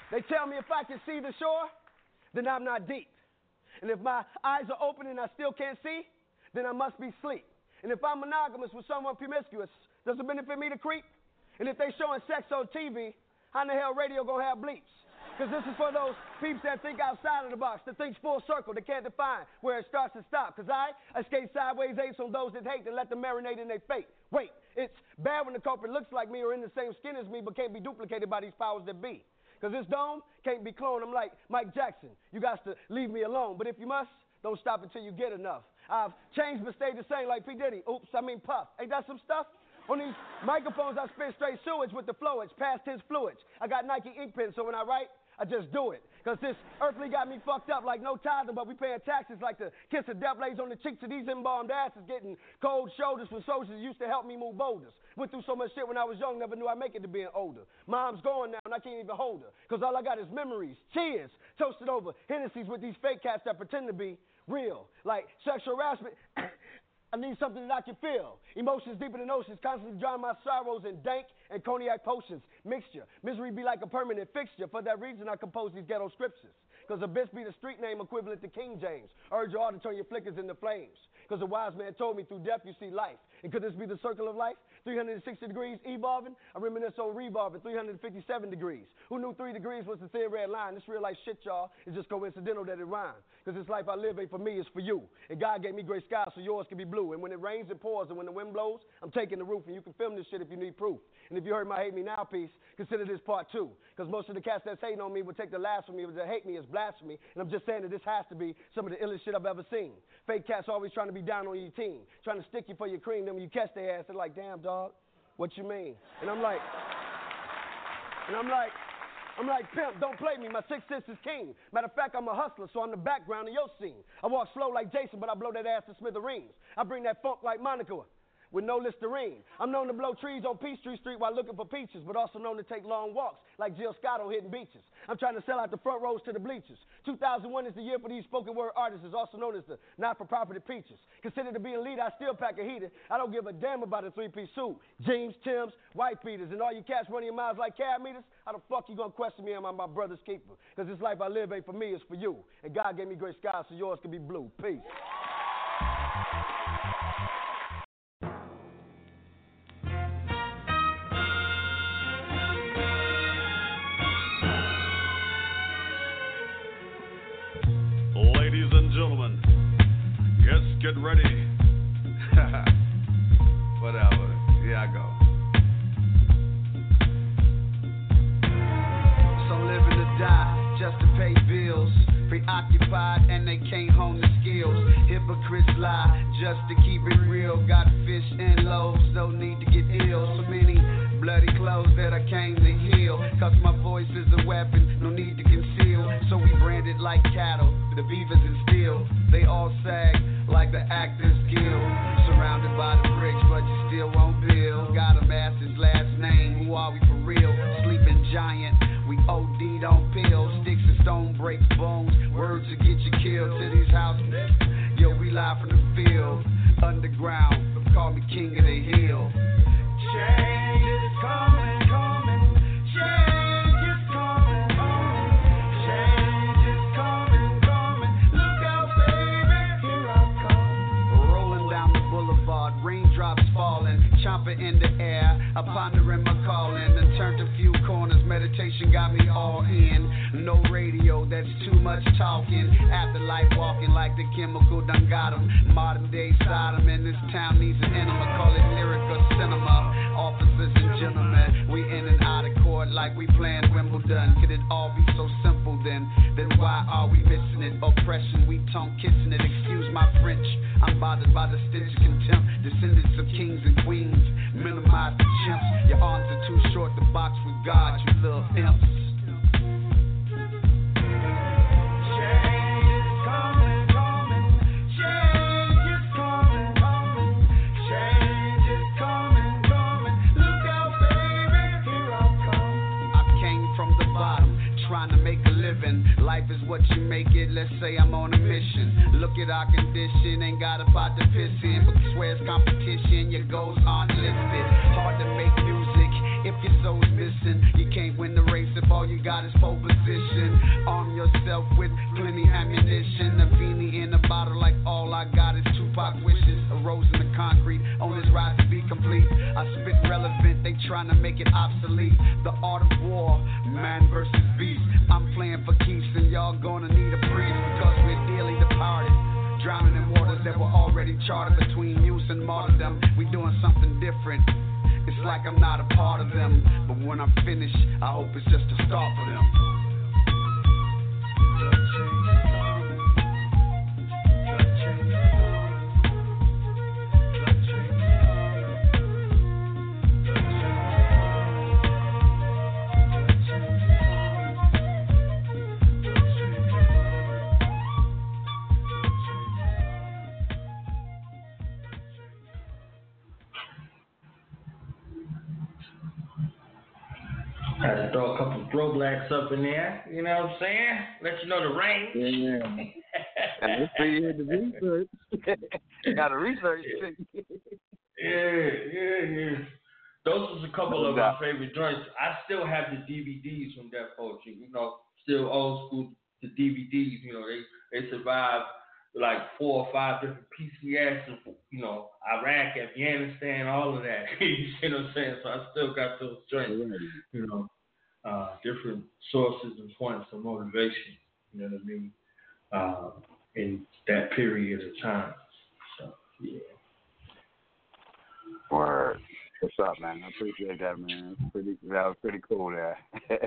Speaker 8: They tell me if I can see the shore, then I'm not deep. And if my eyes are open and I still can't see, then I must be asleep. And if I'm monogamous with someone promiscuous, does it benefit me to creep? And if they showing sex on TV, how in the hell radio gonna have bleeps? Because this is for those peeps that think outside of the box, that thinks full circle, that can't define where it starts and stops. Because I skate sideways apes on those that hate and let them marinate in their fate. Wait, it's bad when the culprit looks like me or in the same skin as me, but can't be duplicated by these powers that be. Because this dome can't be cloned. I'm like Mike Jackson. You got to leave me alone. But if you must, don't stop until you get enough. I've changed but stayed the same like P. Diddy. Oops, I mean Puff. Ain't that some stuff? On these microphones, I spit straight sewage with the flowage, past tense fluids. I got Nike ink pens, so when I write, I just do it. Because this earthly got me fucked up like no tithing, but we paying taxes like the kiss of death lays on the cheeks of these embalmed asses, getting cold shoulders from soldiers used to help me move boulders. Went through so much shit when I was young, never knew I'd make it to being older. Mom's gone now, and I can't even hold her. Because all I got is memories, tears, toasted over Hennessy's with these fake cats that pretend to be real. Like sexual harassment. I need something that I can feel. Emotions deeper than oceans, constantly drown my sorrows in dank and cognac potions. Mixture. Misery be like a permanent fixture. For that reason, I compose these ghetto scriptures. Because Abyss be the street name equivalent to King James. Urge you all to turn your flickers into flames. Because a wise man told me through death you see life. And could this be the circle of life? 360 degrees evolving? I reminisce on revolving, 357 degrees. Who knew 3 degrees was the thin red line? This real life shit, y'all, is just coincidental that it rhymes. Because this life I live ain't for me, it's for you. And God gave me gray skies so yours can be blue. And when it rains, it pours. And when the wind blows, I'm taking the roof. And you can film this shit if you need proof. And if you heard my Hate Me Now piece, consider this part 2. Because most of the cats that's hating on me will take the last from me, but they hate me as blasphemy. And I'm just saying that this has to be some of the illest shit I've ever seen. Fake cats always trying to be down on your team, trying to stick you for your cream. Then when you catch their ass, they're like, damn, dog, what you mean? And I'm like, pimp, don't play me. My sixth sense is king. Matter of fact, I'm a hustler, so I'm the background of your scene. I walk slow like Jason, but I blow that ass to smithereens. I bring that funk like Monica with no Listerine. I'm known to blow trees on Peachtree Street while looking for peaches, but also known to take long walks like Jill Scott on hidden beaches. I'm trying to sell out the front rows to the bleachers. 2001 is the year for these spoken word artists, is also known as the not-for-profit peaches. Considered to be a leader, I still pack a heater. I don't give a damn about a three-piece suit. Jeans, Timbs, white beaters, and all you cats running your mouths like cab meters, how the fuck you gonna question me? Am I my brother's keeper? Because this life I live ain't for me, it's for you. And God gave me gray skies so yours can be blue. Peace.
Speaker 9: Ladies and gentlemen, yes, get ready. Whatever, here I go.
Speaker 5: Some living to die just to pay bills. Preoccupied and they can't hone the skills. Hypocrites lie just to keep it real. Got fish and loaves, no need to get ill. So many bloody clothes that I came to heal. Cause my voice is a weapon, no need to conceal. So we branded like cattle, the beavers and steel. They all sag like the Actors Guild. Surrounded by the bricks, but you still won't build. Gotta mask his last name, who are we for real? Sleeping giant, we OD'd on pills. Sticks and stone breaks bones, words will get you killed. To these houses, yo, we live from the field. Underground, call me king of the hill. Change is coming, coming. Change is coming, coming. Change is coming, coming. Look out, baby, here I come. Rolling down the boulevard, raindrops falling. Chopper in the air, I pondering my calling. And turned a few corners, meditation got me all in. No radio, that's too much talking. Afterlife walking like the chemical done got 'em. Modern day Sodom, and this town needs an enema. Call it lyric or cinema. Officers and gentlemen, we in and out of court like we playing Wimbledon. Could it all be so simple then? Then why are we missing it? Oppression, we tongue kissing it. Excuse my French, I'm bothered by the stench of contempt. Descendants of kings and queens, minimize the chimps. Your arms are too short to box with God, you little imps. Life is what you make it, let's say I'm on a mission. Look at our condition, ain't got a pot to piss in. But swear it's competition, your goals aren't listed. Hard to make music if if your soul's missing. You can't win the race if all you got is pole position. Arm yourself with plenty ammunition. A beanie in a bottle like all I got is Tupac wishes. A rose in the concrete on this ride to be complete. I spit relevant, they trying to make it obsolete. The art of war, man versus beast. I'm playing for keeps and y'all gonna need a priest because we're dearly departed. Drowning in waters that were already charted between use and martyrdom. We doing something different. It's like I'm not a part of them, but when I'm finished, I hope it's just a start for them.
Speaker 3: Had to throw a couple throwbacks up in there, you know what I'm saying? Let you know the range.
Speaker 4: Yeah. And it's pretty good to research. Got to research.
Speaker 3: Yeah. Those was a couple of my favorite joints. I still have the DVDs from that poetry, you know, still old school, the DVDs, you know, they survived like 4 or 5 different PCS of, you know, Iraq, Afghanistan, all of that. You see what I'm saying? So I still got those joints, you know, different sources and points of motivation, you know what I mean, in that period of time. So, yeah.
Speaker 4: Word. What's up, man? I appreciate that, man. That was pretty cool there.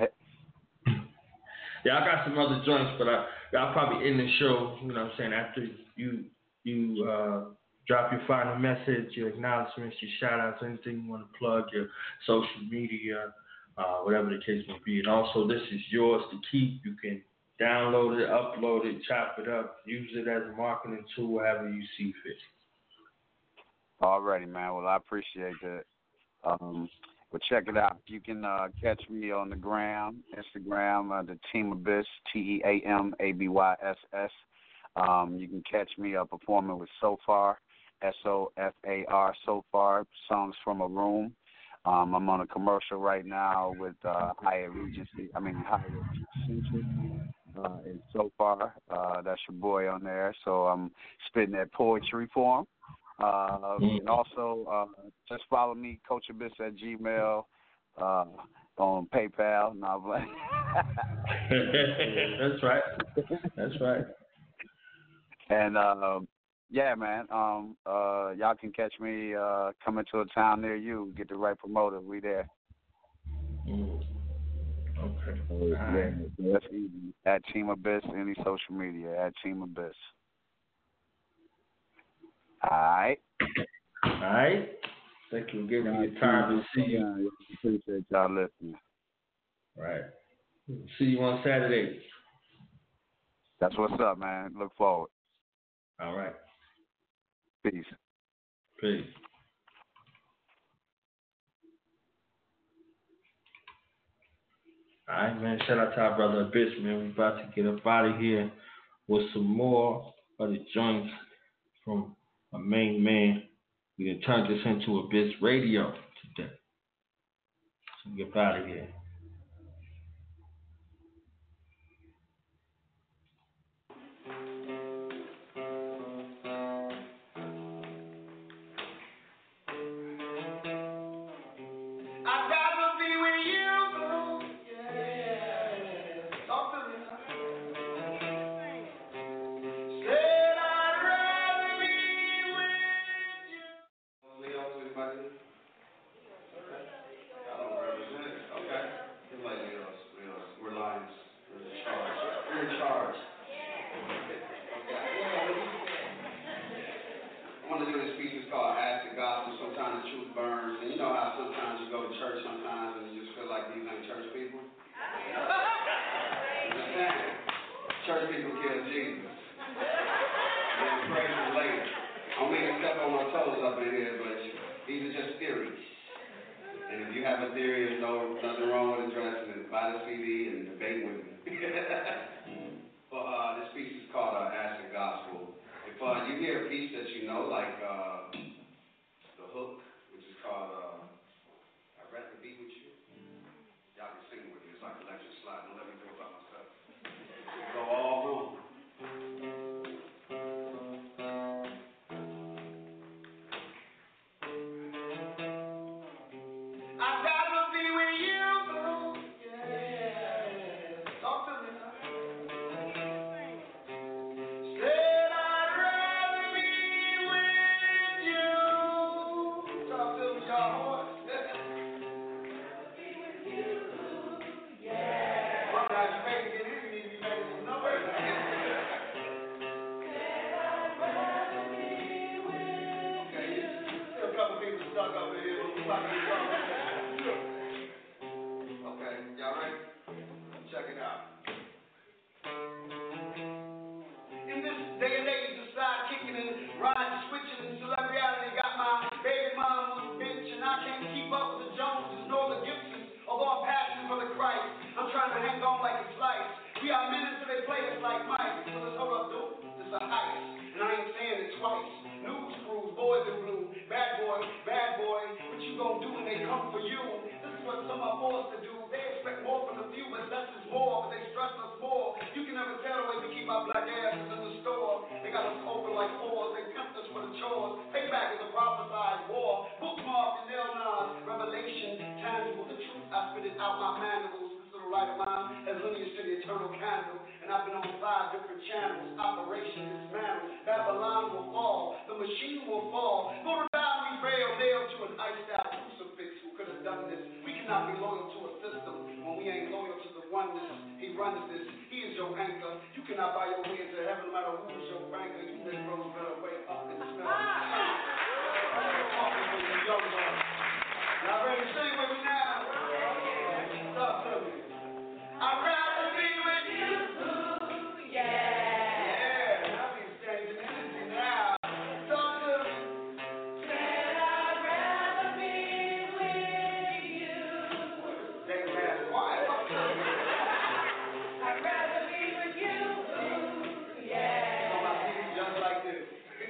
Speaker 3: Yeah, I got some other joints, but I'll probably end the show, you know what I'm saying, after you drop your final message, your acknowledgments, your shout-outs, anything you want to plug, your social media, whatever the case may be. And also, this is yours to keep. You can download it, upload it, chop it up, use it as a marketing tool, however you see fit.
Speaker 4: Alrighty, man. Well, I appreciate that. Well, check it out. You can catch me on the Instagram, the Team Abyss, TEAMABYSS. You can catch me performing with Sofar, SOFAR, Sofar, Songs from a Room. I'm on a commercial right now with Hyatt Regency Central in Sofar. That's your boy on there. So I'm spitting that poetry for him. And also, just follow me, Coach Abyss at Gmail, on PayPal. No,
Speaker 3: That's right.
Speaker 4: And yeah, man. Y'all can catch me coming to a town near you. Get the right promoter. We there.
Speaker 3: Okay.
Speaker 4: Yeah, that's easy. At Team Abyss, any social media. At Team Abyss. All right.
Speaker 3: Thank you for giving me your time to see you.
Speaker 4: Yeah, appreciate y'all listening.
Speaker 3: Right. See you on Saturday.
Speaker 4: That's what's up, man. Look forward.
Speaker 3: All right.
Speaker 4: Peace.
Speaker 3: All right, man. Shout out to our brother Abyss, man. We about to get up out of here with some more of the joints from a main man. We done turned this into Abyss Radio today. So get out of here.
Speaker 10: The hook, which is called I'd Rather Be With You.
Speaker 8: about to go. Okay, y'all ready? Check it out. In this day and age of side kicking and ride switching and celebrity, got my baby mama bitch, and I can't keep up with the Joneses nor the Gibsons. Although I'm passionate for the Christ, I'm trying to hang on like a slice. We are men until they play us like mice. So let's hold up, dude. This is a heist, and I ain't saying it twice. News crews, boys in blue, bad boy, what you gonna do when they come for you? This is what some are forced to do. They expect more from the few, but less is more, but they stress us more. You can never tell the way we keep our black asses in the store. They got us open like whores, they tempt us for the chores. Payback is a prophesied war. Bookmark and L9, revelation, tangible, the truth. I spit it out my mandibles. This little light of mine has lineage to the eternal candle. And I've been on 5 different channels. Operation dismantle. Babylon will fall. The machine will fall. Go to die, we fail. Nailed to an iced out crucifix. Who could have done this? We cannot be loyal to a system when we ain't loyal to the oneness. He runs this. He is your anchor. You cannot buy your way into heaven no matter who's your banker. You Negroes better wake up and smell the sun. Talking to you young ones. Y'all ready to sing with me now? Talk to me. I'd rather be with you. Yeah. I'll be changing energy now. Talk to me. Said I'd rather be with you. Take a man quiet. Talk to me. I'd rather be with you. Yeah. So my feet just like this.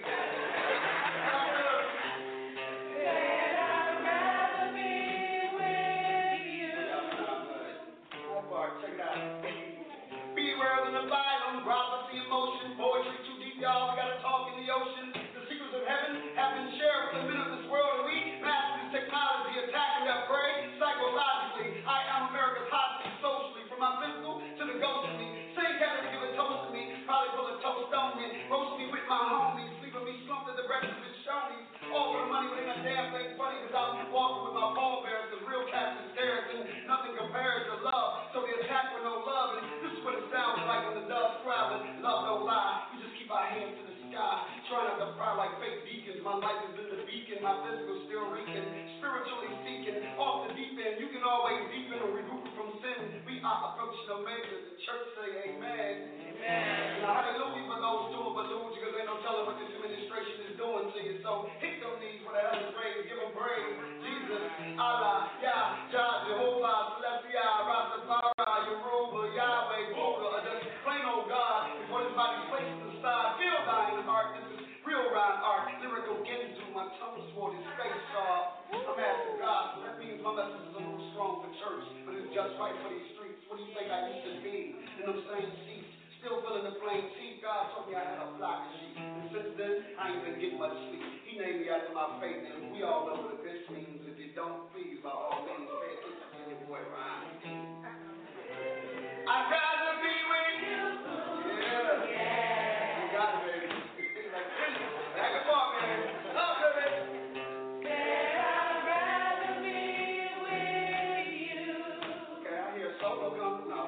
Speaker 8: Check it out. Be words in the Bible, prophecy, emotion, poetry too deep, y'all. We gotta talk in the ocean. The secrets of heaven have been shared with the men of this world, and we master this technology, attacking their prey psychologically. I am America's hostage socially, from my physical to the ghostly. Same cat to give a toast to me, probably pull a toast on me, roast me with my homies, sleep with me slumped at the breakfast with Shoney's. All for the money, but ain't a damn thing funny, cause I'm walking with my pallbearers, the real cats is terrorists, and nothing compares to love. So they attack with no love, and this is what it sounds like when the doves cry, but love don't lie. We just keep our hands to the sky, trying not to cry like fake deacons. My life has been the beacon, my physical still reeking, spiritually seeking, off the deep end. You can always deepen or regroup from sin. We are approaching the makers. The church say amen. Amen. Now hallelujah for those doing balloons, because ain't no telling what this administration is doing to you. So hit them knees for the hell is praise, give them praise. Jesus, Allah, Yah, Jah, Jehovah, Celestia, Rastafari, Yoruba, Yahweh, Buddha, or just plain old God, before this body's placed in the side. Feel thine heart, this is real rhyme art, lyrical Genzu, my tongue sword is face sharp. I'm asking God, so that means my message is a little strong for church, but it's just right for these streets. What do you think I used to be in them same seats? Still feeling the plain teeth. God told me I had a flock of sheep. And since then, I ain't been getting much sleep. He named me after my faith, and we all know what this means. If you don't, please, by all means, pay attention to your boy Ryan. I'd rather be with you. Yeah. You got it, baby. Like this. Back up on, man. Up, baby. Said I'd rather be with you. Okay, I hear a solo come. No.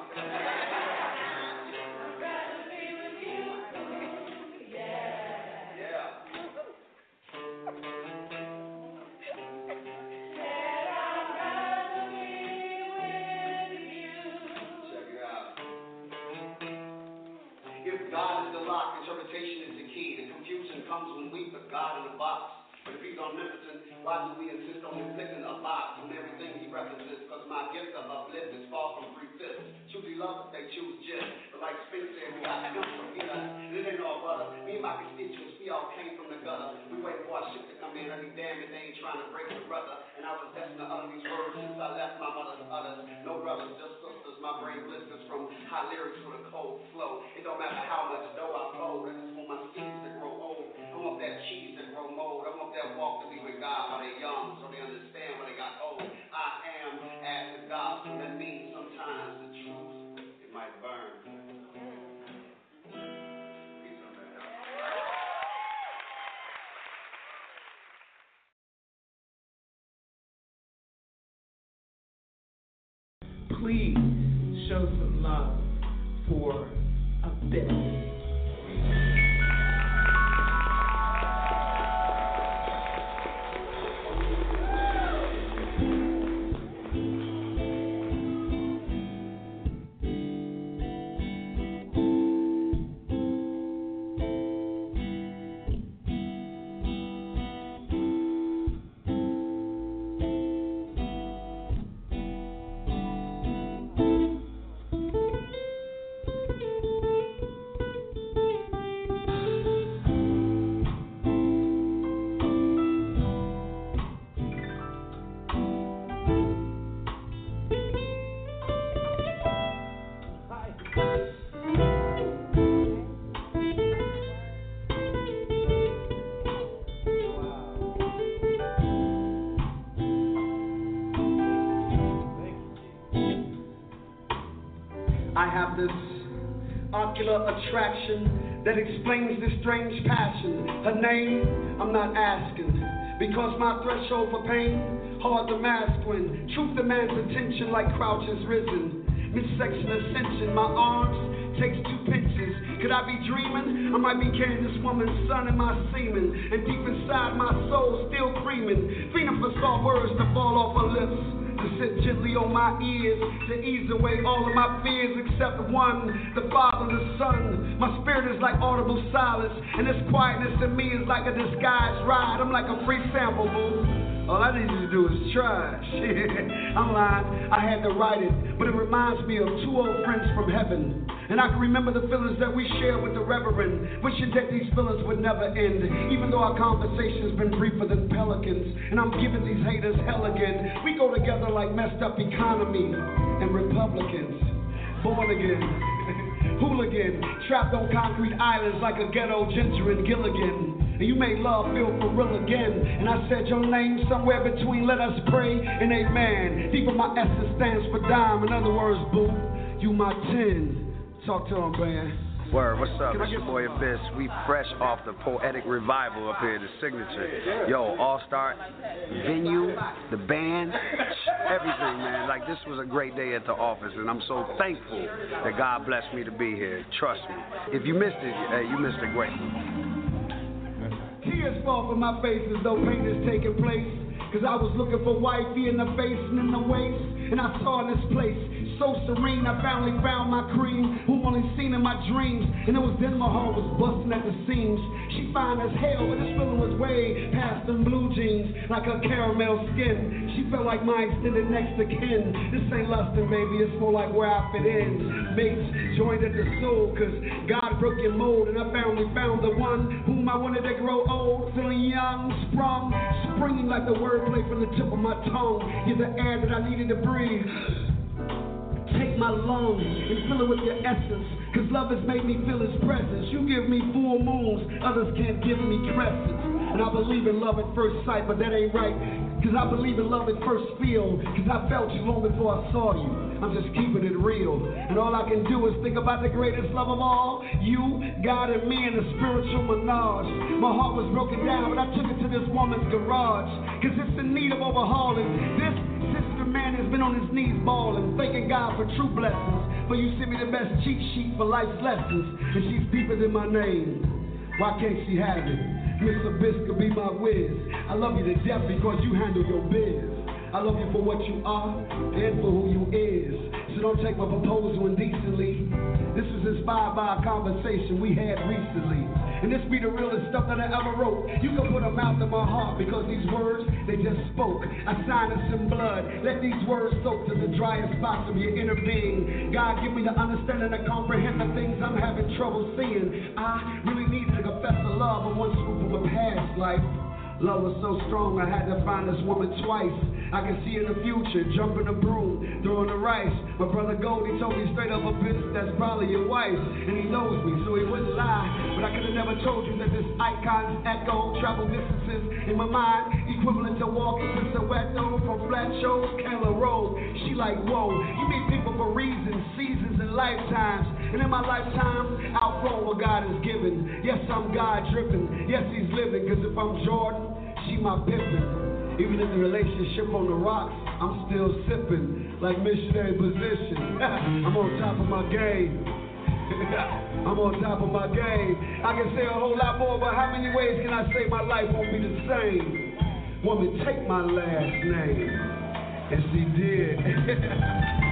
Speaker 8: God is the lock, interpretation is the key. The confusion comes when we put God in a box. But if he's omnipotent, why do we insist on inflicting a box on everything he references? Because my gift of uplift is far from 3/5. Choosy love, they choose just. But like Spence said, we got him from us. And it ain't all butter. Me and my constituents, we all came from the gutter. We wait for our ship to come in. I be damned if they ain't trying to break the brother. And I was destined to utter these words since I left my mother's udders. No brothers, just sisters. My brain blisters from hot lyrics with a cold flow. It don't matter how much dough I fold. I just want my seeds to grow old. I want that cheese to grow mold. I want that walk to be with God while they're young, so they understand when they got old. I am as the gospel. That means sometimes the truth, it might burn. Peace on that.
Speaker 10: Please show some love for a bit.
Speaker 8: have this ocular attraction that explains this strange passion. Her name, I'm not asking, because my threshold for pain, hard to mask when truth demands attention like Crouch has risen. Midsection ascension, my arms takes 2 pinches. Could I be dreaming? I might be carrying this woman's son in my semen, and deep inside my soul still creaming, feeling for soft words to fall off her lips, to sit gently on my ears, to ease away all of my fears except one, the Father, the Son. My spirit is like audible silence, and this quietness in me is like a disguised ride. I'm like a free sample, boo. All I need you to do is try. Shit, I'm lying. I had to write it, but it reminds me of 2 old friends from heaven. And I can remember the feelings that we shared with the Reverend, wishing that these feelings would never end. Even though our conversation's been briefer than pelicans, and I'm giving these haters hell again. We go together like messed up economy and Republicans. Born again, hooligan, trapped on concrete islands like a ghetto ginger in Gilligan. And you made love feel for real again. And I said your name somewhere between let us pray and amen. Deep in my essence stands for dime. In other words, boo, you my 10. Talk to him, man.
Speaker 11: Word, what's up? It's your boy Abyss. We fresh off the poetic revival up here, the signature. Yo, all-star venue, the band, everything, man. Like, this was a great day at the office, and I'm so thankful that God blessed me to be here. Trust me. If you missed it, hey, you missed a great one.
Speaker 8: Tears fall from my face as though pain is taking place. Cause I was looking for wifey in the face and in the waist. And I saw this place so serene, I finally found my cream, who only seen in my dreams. And it was then my heart was busting at the seams. She fine as hell, but this feeling was way past them blue jeans. Like her caramel skin, she felt like my extended next to kin. This ain't lustin', baby, it's more like where I fit in. Mates joined at the soul, cause God broke your mold. And I finally found the one whom I wanted to grow old. Feeling young, sprung, springing like the wordplay from the tip of my tongue. You're the air that I needed to breathe. Take my lungs and fill it with your essence, cause love has made me feel his presence. You give me full moons, others can't give me crescents. And I believe in love at first sight, but that ain't right. Cause I believe in love at first feel, cause I felt you long before I saw you. I'm just keeping it real. And all I can do is think about the greatest love of all. You, God, and me in a spiritual menage. My heart was broken down, but I took it to this woman's garage. Cause it's in need of overhauling. This sister man has been on his knees bawling, thanking God for true blessings. For you sent me the best cheat sheet for life's lessons. And she's deeper than my name. Why can't she have it? Miss Abyss could be my whiz. I love you to death because you handle your biz. I love you for what you are and for who you is. So don't take my proposal indecently. This was inspired by a conversation we had recently. And this be the realest stuff that I ever wrote. You can put a mouth in my heart because these words, they just spoke. I signed this in blood. Let these words soak to the driest spots of your inner being. God, give me the understanding to comprehend the things I'm having trouble seeing. I really needed to confess the love of one swoop from a past life. Love was so strong, I had to find this woman twice. I can see in the future, jumping the broom, throwing the rice. My brother Goldie told me straight up, a bitch, that's probably your wife. And he knows me, so he wouldn't lie. But I could have never told you that this icon's echo travel distances in my mind, equivalent to walking to Soweto from Flat Shows, Keller Road. She like, whoa, you meet people for reasons, seasons, and lifetimes. And in my lifetime, I'll grow what God has given. Yes, I'm God-driven. Yes, he's living, cause if I'm Jordan, she my Pippin. Even in the relationship on the rocks, I'm still sipping like missionary position. I'm on top of my game. I'm on top of my game. I can say a whole lot more, but how many ways can I say my life won't be the same? Woman, take my last name. And she did.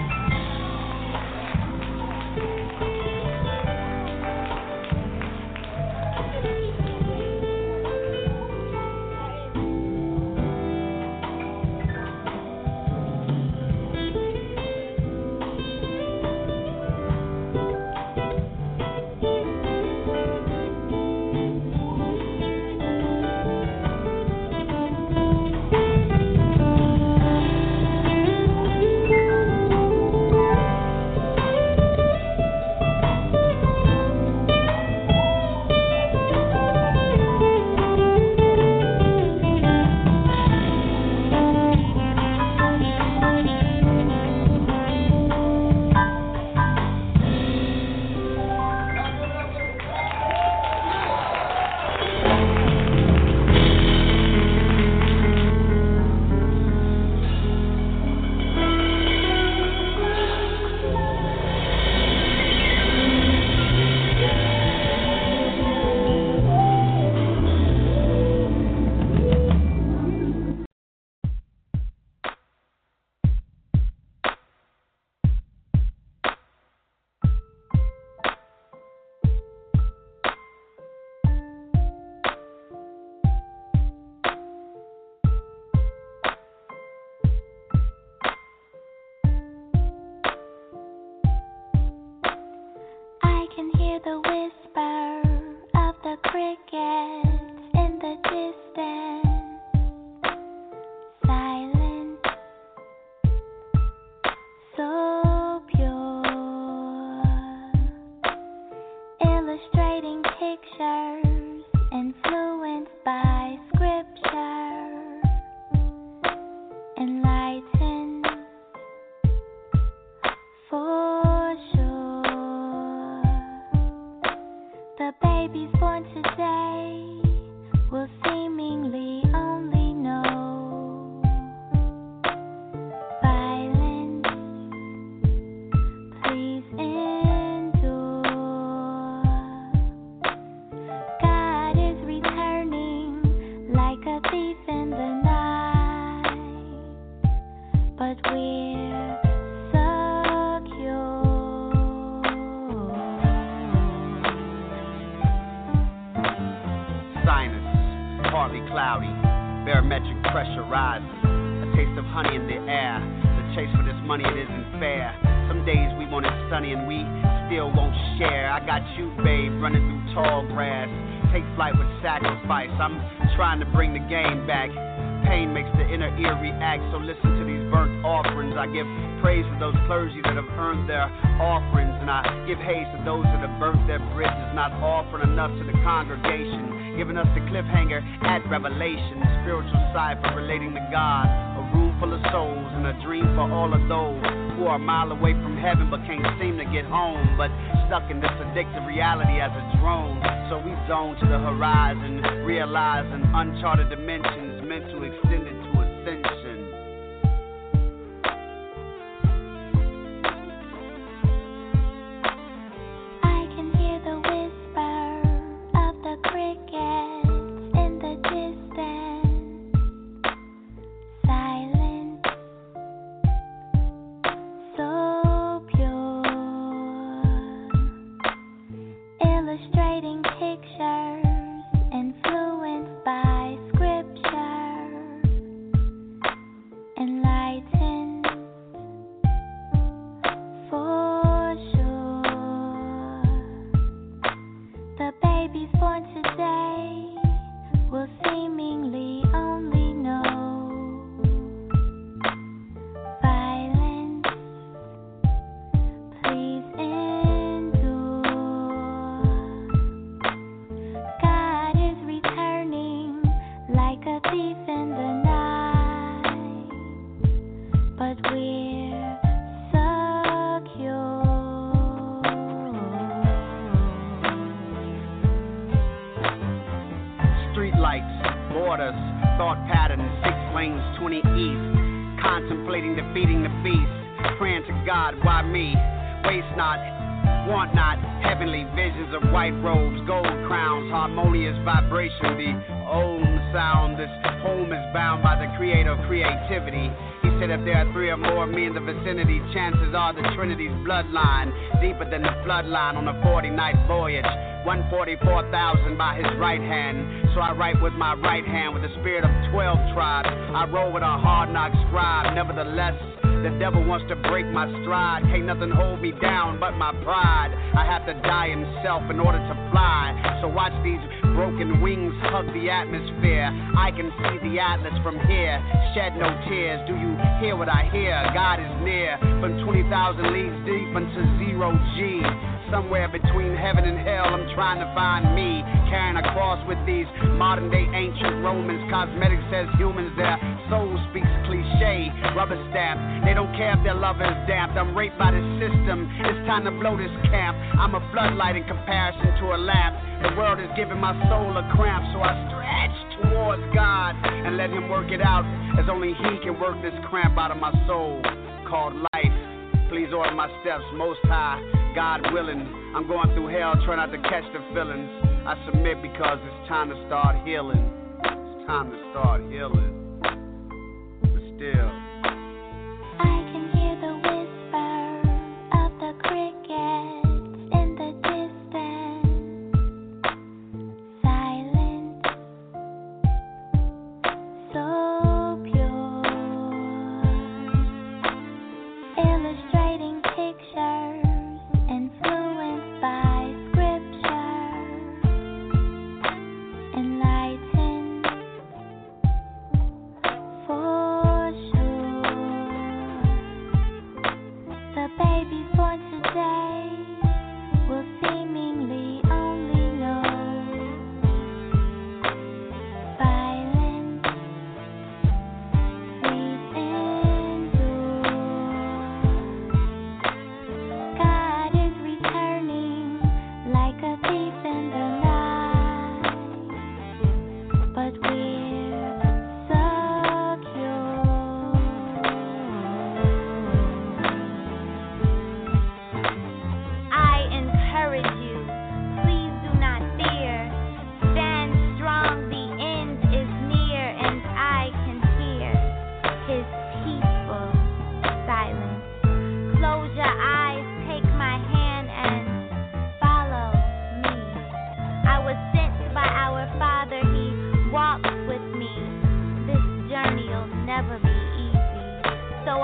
Speaker 5: cloudy, barometric pressure rising, a taste of honey in the air. The chase for this money, it isn't fair. Some days we want it sunny and we still won't share. I got you, babe, running through tall grass. Take flight with sacrifice. I'm trying to bring the game back. Pain makes the inner ear react, so listen to these burnt offerings. I give praise to those clergy that have earned their offerings, and I give haste to those that have burnt their bridges, not offering enough to the congregation, giving us the cliffhanger at Revelation, spiritual cipher relating to God, a room full of souls and a dream for all of those who are a mile away from heaven but can't seem to get home, but stuck in this addictive reality as a drone. So we zone to the horizon, realizing uncharted dimensions meant to extend it to ascension.
Speaker 12: I can hear the whisper of the crickets in the distance. Silence, so pure, illustrating pictures influenced by scripture, enlightened for sure. The babies born today will seemingly only know violence. Please endure. God is returning like a thief in the night, but we're secure.
Speaker 5: Street lights, borders, thought patterns, 6 lanes, 20 east. Contemplating defeating the beast. Praying to God, why me? Waste not, want not. Heavenly visions of white robes, gold crowns, harmonious vibration. The Om sound. This home is bound by the creator of creativity. He said if there are 3 or more of me in the vicinity, chances are the Trinity's bloodline, deeper than the floodline on a 40-night voyage. 144,000 by his right hand. So I write with my right hand with the spirit of 12 tribes. I roll with a hard-knock scribe. Nevertheless, the devil wants to break my stride. Can't nothing hold me down but my pride. I have to die himself in order to fly. So watch these broken wings hug the atmosphere. I can see the atlas from here. Shed no tears. Do you hear what I hear? God is near. From 20,000 leagues deep into 0G. Somewhere between heaven and hell, I'm trying to find me. Carrying a cross with these modern day ancient Romans. Cosmetics says humans, their soul speaks cliche. Rubber stamp, they don't care if their love is damped. I'm raped by the system, it's time to blow this camp. I'm a floodlight in comparison to a lamp. The world is giving my soul a cramp, so I stretch towards God and let him work it out, as only he can work this cramp out of my soul called life. Please order my steps, most high, God willing. I'm going through hell, try not to catch the feelings. I submit because it's time to start healing. It's time to start healing. But still,
Speaker 12: I can hear the whisper of the crickets in the distance. Silence, so pure, illustrating pictures influenced by scripture, enlightened for sure.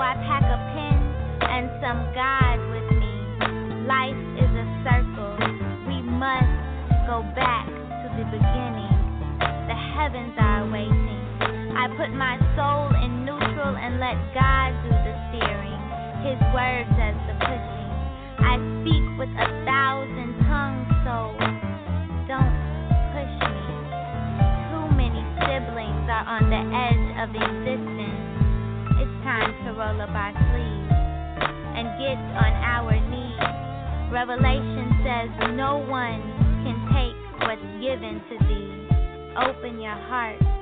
Speaker 12: I pack a pen and some God with me. Life is a circle. We must go back to the beginning. The heavens are waiting. I put my soul in neutral and let God do the steering. His words as the pushing. I speak with 1,000 tongues, so don't push me. Too many siblings are on the edge of existence. It's time to roll up our sleeves and get on our knees. Revelation says no one can take what's given to thee. Open your heart